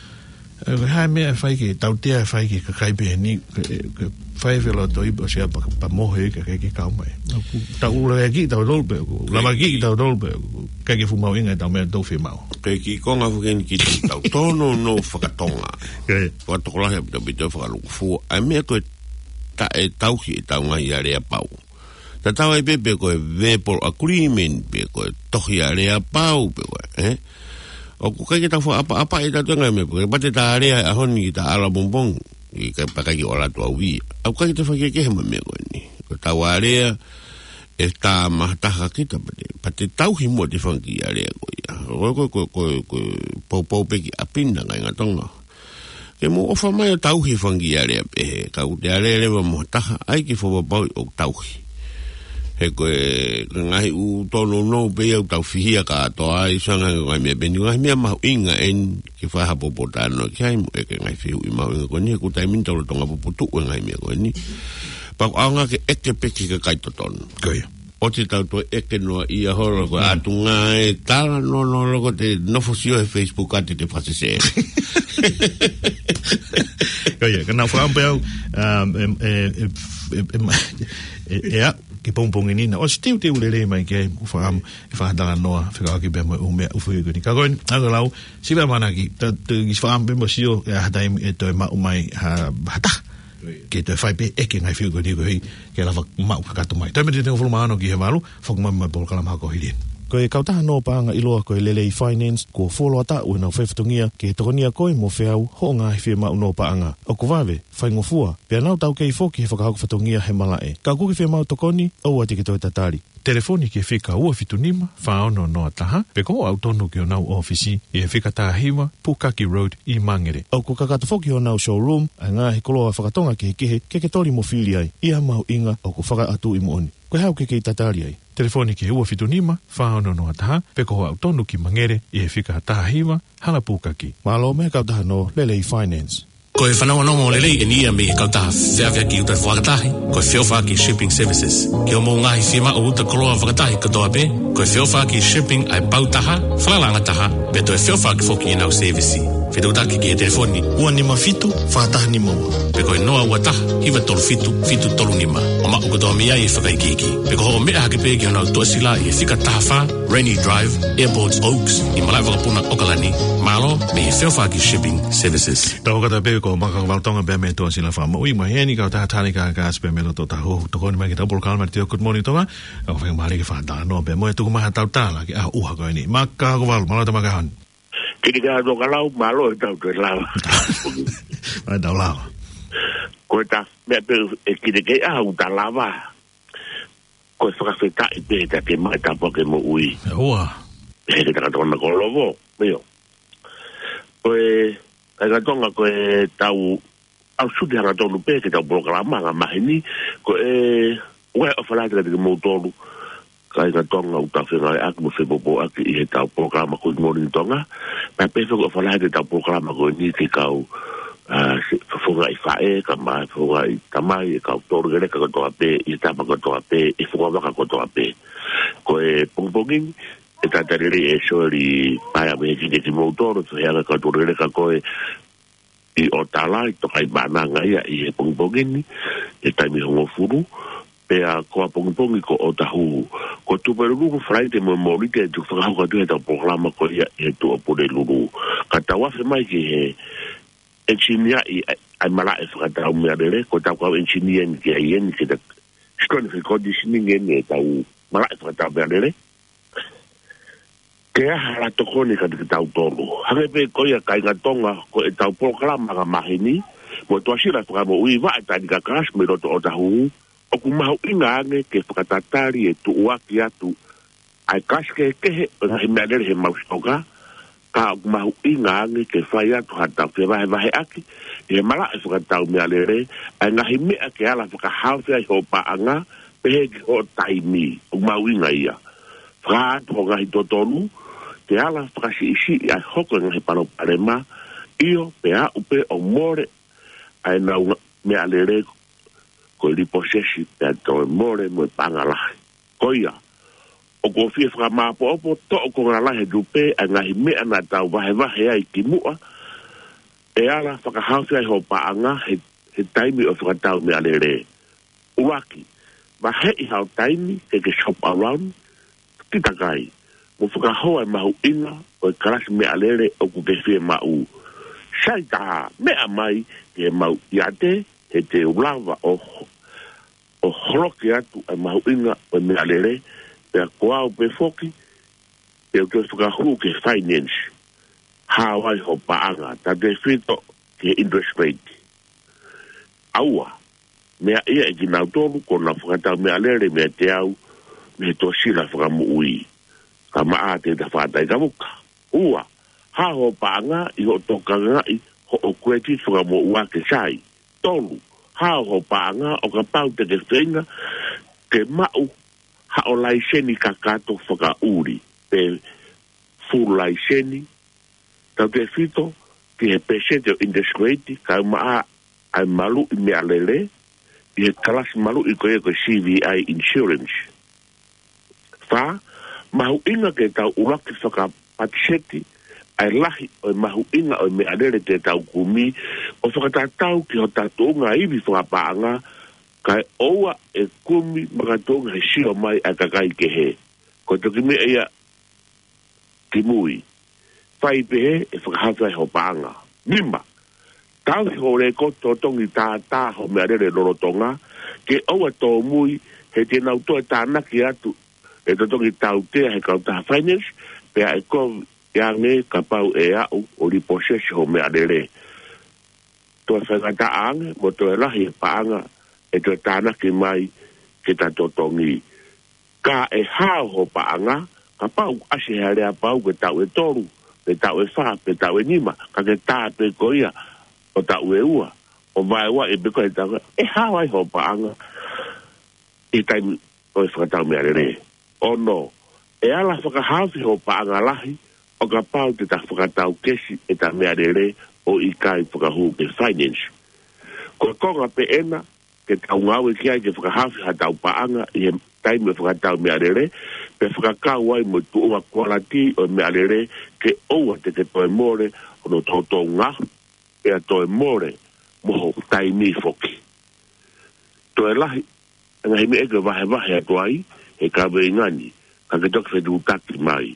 e hai mea whai ke tautea whai ke kakaipe ni whaiwhelo doi o sea pa mohe ke ke kau mai tau ura e ki tau dolpe lama ki tau dolpe kai ke fumau inga tau mea dofi mau kai ki konga fukeni ki tau tono no whakatonga whatokolahe pita pita whakalukufu ai mea koe ta e tauhi e taunga i area pau. Ta tau e pepe koe verbal agreement, pe koe tohi area pau, pe koe, eh? O ko kai ke tau wha apa apa e tatu ngai me, pe pate ta area a honi ki ta ala bombong, i kai pakai ki ola tua ui. Au kai ke te whakekehe ma me koe ni. Ko tau area e ta mahataha kita, pate, pate tauhi mo te whanki i area koe. Koe koe koe koe koe pau pau peki apinda ngai ngatonga. Ke mo ofa mai o tauhi whangi area pehe, ka ute area lewa mo taha, ai ki whapapau o tauhi. He koe, ngahi u tono no pe au tau whihia ka atoa, i sanga ngai mea beni, ngai mea mahu inga en ki whaha popo tāno, ki hai mo eke ngai whihu i mahu inga koe ni, he kutai mintaro tonga popo tuu ngai mea koe ni. Pako aunga ke eke peki ka kaito tono. Koe. O te tau to eke noa ia horo koe atu ngai, tala no no loko te nofosio he Facebook ati te whasese. Koe, ka nau whaampe au, e a, ki pongpongi nina, o si teu teu lele mai ke, ku whaam, e whahatanga noa, whika aki bea mai umea uwhi kuni. Ka koe, anga lau, sila manaki, ta gis whaam bimbo sio, e hatai e toi mau mai ha hata. Ke toi whaipe eke ngai whiu kuni koe, ke la whak mau kakatu mai. Toi me te teo whulumahano ki he malu, whak mai mai polo kalam hako hilien. Koe kautaha no paanga iloa koe lelei finance ko folo ata ue nau whewhitongia ke tokonia koe mo whiau ho ngā he whia mau no paanga. O ko wawe, whaingofua, pia nau tau kei whoki he whakahako whatongia he malae. Ka kuki whia mau tokoni, au ati ke toi tatari. Telefoni ke whika ua fitunima, whaono noa taha, pe ko au tonu ki o nau ofisi, i he whika taha hiwa, Pukaki Road i Mangere. Au ko kakata whoki o nau showroom, a ngā he koloa whakatonga ke he kehe, ke ke tori mo whili ai, ia mau inga, au ko whaka atu i mo oni. Koe hau ke ke tatari ai. Telefoni ki ua fitunima, whaono no ataha, peko hoa utonu ki mangere, i he whika taha hiwa, hala pūkaki. Malo mea kautaha no Lelei Finance. Koe whanau anongo lelei e nia me kautaha whiawhia ki uta whakatahi, koe whiawha ki shipping services. Ki o mō ngahi whima o uta koroa whakatahi katoa pe, koe whiawha ki shipping ai pautaha, whalalanga taha, pe toi whiawha ki whoki inau service. Whitautaki ki e telefoni. Ua nima fitu, whakataha nima ua. Pe koe noa ua taha, hiwa tolu fitu, fitu tolu nima. O maa katoa mea i whakaikiki. Pe koe ho mea hake pe ki honau tuasila i e whika taha wha, Rainy Drive, Airports Oaks, i malai wakapuna Okalani, malo me he whiawha ki shipping services. Tau kata pe ko maka waltonga be me to sila fa mo i mai ni ka ta tani ka ka spe me to ta ho to ko ni mai ta bol kalma ti good morning tonga o fa mali ke fa da no be mo tu ma ta ta la ki a u ha ko ni maka ko wal ma ta maka han ki ga do galau malo ta to la ai da la ko ta me pe e ki de ke a u ta la va ko fa ka ta i pe ta ke ma ta po ke mo ui oa e ta to na ko lo vo meo ko kai ka tonga ko e tau au sudi hara tonu pe ke tau programa nga mahini ko e ue o whalata ka te mo tonu kai ka tonga u tawhenga e aki mo whebopo aki i he tau programa ko i mori tonga pa pe wheko o whalata tau programa ko ni ke kau whafunga i whae ka mai whafunga i tamai e kau toru gere ka kotoa pe i tapa kotoa pe i whunga waka kotoa pe ko e pongponging e tatariri e sori paia me ki ki motor so ya ka to rele ka koe i o tala i to kai bana nga ia i e pongpongini e tai mi hongo furu pe a ko pongpongi ko o tahu ko tu peru ko friday mo mori te tu fa ka tu e ta programa ko ia e tu o pore lulu ka tawa fe mai ki he engineer i ai mala e fa ta o me adere ko ta ko engineer ki ai en ki da strong conditioning en e ta u mala e fa ta be adere ke hala tokoni ka te tau tolu. Hake pe koia kai ngā tonga ko e tau programa ka mahini, mo tuasira whaka mo ui wa e tani ka kas me roto o tahu, o ku mahu inga ange ke whakatatari e tu uaki atu, ai kas ke kehe o nga himeanere he maustoka, ka o ku mahu inga ange ke whai atu hatau ke wahe wahe aki, e mala e whakatau mealere, ai nga himea ke ala whakahawhia i ho paanga, pehe ki ho taimi, o mahu inga ia. Whakaatu ho ngahi totonu, te ala whakasi isi ai hoko ngahi paro parema, io pe a upe o more ai nau me alere ko li posesi pe a to more mo pangalahi. Koia, o ko fie whakamapo opo to o ko ngalahi dupe ai ngahi mea na tau wahe wahe ai ki mua, e ala whakahawhi ai ho paanga he, he taimi o whakatau me alere. Uaki, wahe i hao taimi ke ke shop around, kita kai. Mo whakahoa e mahu inga o e karasi mea alere o ku ke fie mau. Sai taha mea mai ke mau iate he te ulawa o, o horoki atu e mahu inga o e mea alere pe a koao pe foki pe o te whakahu ke finance. Hawai ho paanga ta te whito ke interest rate. Aua, mea ia e ki nau tonu ko na whakatau mea alere mea te au me to sila whakamu ui. Ka maa te ta whātai ka muka. Ua, ha ho paanga i ho toka ngai ho o kueti whakamo ua ke sai. Tolu, ha ho paanga o ka pau te ke whenga ke mau ha o laiseni ka kato whaka uri. Pe full laiseni, tau te whito ki he pesete o indeskreti ka maa ai malu i mea lele i he kalasi malu i koe ko C V I insurance. Fa, mahu inga ke tau uraki whaka patiseti, ai lahi o mahu inga o me adere te tau kumi, o whakatatau ki ho tatunga iwi whakapaanga, kai oua e kumi makatunga he sio mai a kakai ke he. Ko toki me ea ki mui. Whai pehe e whakahawhai ho paanga. Mima, tau hi ho re koto tongi tā tā ho me adere lorotonga, ke oua tō mui he te nau toa tānaki atu, e to toki tau tea he kau taha finance, pea e kou iange ka pau e au o li posesi ho mea lere. Toa whengata aange, mo to e lahi e paanga, e to tānaki mai ke ta totongi. Ka e hao ho paanga, ka pau ase hea pau ke tau e toru, ke tau e wha, ke tau e nima, ka ke tā pe koia, o tau e ua, o vai wa e beko e tau, e hao ai ho paanga, e taimi, o e whakatau mea re. O no, e ala whakahawhi ho paangalahi, o ka pau te ta whakatau kesi e ta mea re o i kai whakahu ke finance. Ko konga pe ena, ke tau ngau e kia ke whakahawhi ha tau paanga i he taime whakatau mea re, pe whakakau ai mo tuunga kualati o mea re ke oua te ke toe more o no toto ngahu e a toe more moho taimi foki. Toe lahi, anga hime eke vahe vahe ato ai, he kawe ingani, ka ke toki whetu utaki mai.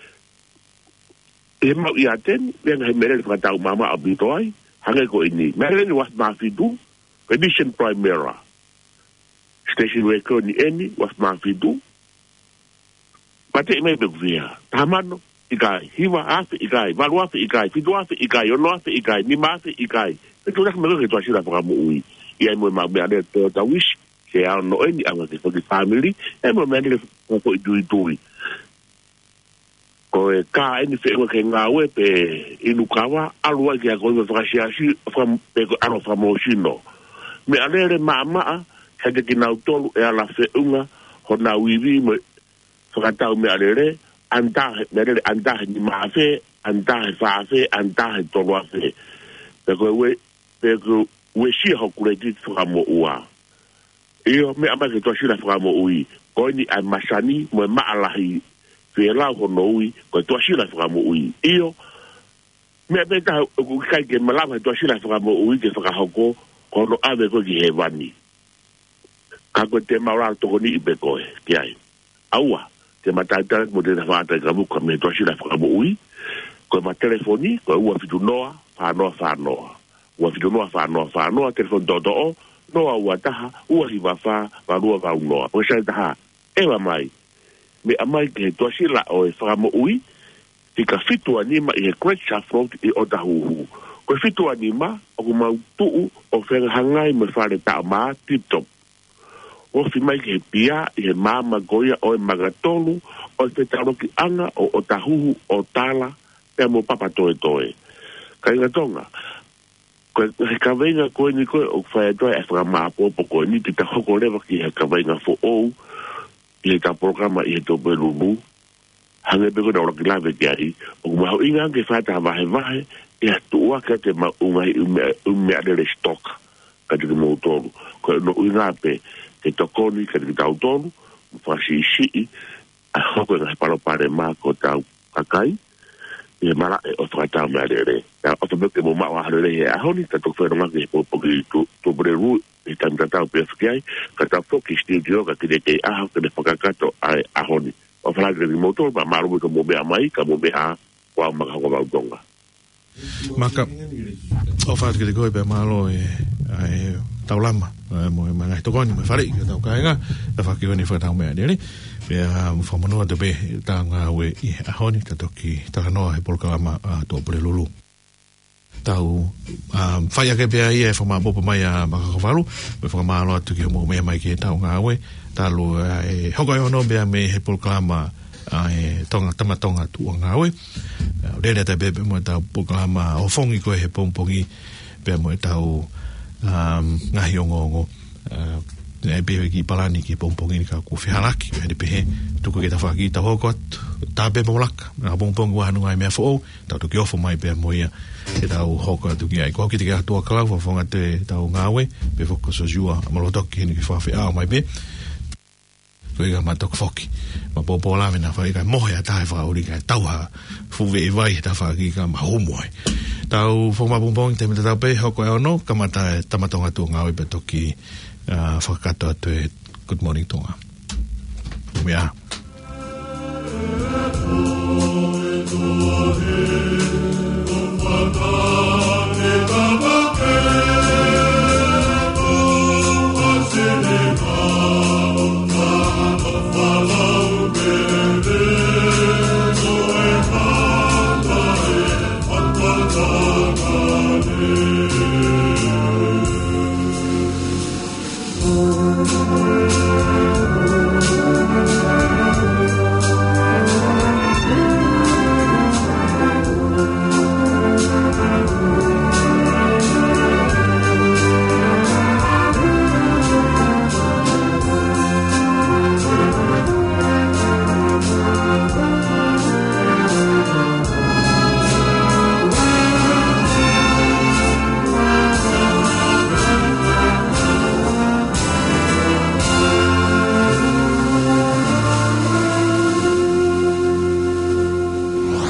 E mau i aten, anga hime rele whakatau mama a bito ai, hange ko ini, mea rele was mawhidu, Edition Primera. Station weko ni eni, was mawhidu, Pate me be via. Tamano ikai, hiwa afi ikai, valu afi ikai, fidu afi ikai, ono afi ikai, nima afi ikai. Itu dah mereka itu asyik apa kamu ui. Ia mau mabe ada tawish, saya no ini anga ke for family, ia mau mende ko itu itu. Ko ka ini fe ko ngawe pe inukawa alua ke ko me frasiasi from pe ano famosino. Me alere mama ka de kinautolu e ala fe unga hona wiwi me whakatau mea rere, antahe, mea rere, antahe ni maafe, antahe whaafe, antahe toloafe. Peko we, peko we sia hoku rei titi whakamo ua. Iyo, mea amake toa sira whakamo ui. Koini ai masani, moe maalahi, whielau hono ui, koe toa sira whakamo ui. Iyo, mea peta, kai ke malawa toa sira whakamo ui, ke whakahoko, kono ave koe ki he wani. Kako te maurau toko ni ipe koe, ki ai. Aua. Te matata mo te whaata ka muka me toa sila whakamo ui, koe ma telefoni, koe ua fitu noa, whanoa whanoa. Ua fitu noa whanoa whanoa, telefoni toto o, noa ua taha, ua hiwa wha, whanua whau noa. Oe sai taha, ewa mai, me amai ke toa sila o e whakamo ui, tika fitu anima i he Great Saffron i o tahuhu. Koe fitu anima, o kumau tuu, o whenga hangai me whare ta maa tip-top. O fi mai ke pia i he mama goia o e magatolu o e whetaroki anga o o tahuhu o tala e mo papa toe toe. Ka inga tonga, he kawenga koe ni koe o whae toe e whakamapo po koe ni te ta hoko rewa ki he kawenga fo ou i he ta programa i he tope rumu. Hange peko na oraki lawe ki ai, o kumahau inga anke whaeta vahe vahe i ha tuua ka te ma ungai umea dere stoka ka te mo tolu. Koe no inga pe e tokoni ka te tau tonu, mwhasi isi, a hoko nga he palo pare mā ko tau kakai, i he mara e o whakatau mea rere. Nā o te meke mo mawa harere he ahoni, ka tō whenonga ke he popoki tō bre ru, i tami tatau pe whikai, ka tau whoki stil tio ka kire kei aho, ka ne whakakato ai ahoni. O whanagre ni motor, ma marumu ka mo mea mai, ka mo mea wā maka hoko mautonga. Maka, o whaatke te koe pe malo e taulama, mo e mangai tokoni, mo e whare, ka tau kainga, ta whaki ni whakatau mea nere, pia whamanua te pe, ta ngā ue i ahoni, ta toki, ta kanoa he polkalama tō pure lulu. Tau, whai ake pia ia e whamapopa mai a makakawaru, me whakamalo atu ki mo mea mai ki tau ngā ue, ta lu e hokai ono pia me he polkalama e tonga tamatonga tu ngā ue, rere te pepe mo e tau polkalama o whongi koe he pompongi, pia mo e tau ngahi o ngongo, e pepe ki palani ki pompongi ni ka ku whiharaki, e ni pehe, tuku ke ta whaki ta hokot, ta pepe mo laka, nga pompongi wahanu ngai mea fo, tau tuki ofo mai pia mo ia, e tau hoko atu ki ai. Ko hoki te kia atua kalau, whawhonga te tau ngāwe, pe whoko so jua, amalotoki, hini ki whawhi ao mai pe, ko ika matok whoki, ma popo lawe na whai kai mohe a tae whauri kai tauha, fuwe i vai, ta whaki ka mahomoe. Tau whoma pompongi te mita tau pe, hoko e ono, kamata e tamatonga tu ngāwe pe toki, Uh, whakakato atu e good morning tonga. Mea.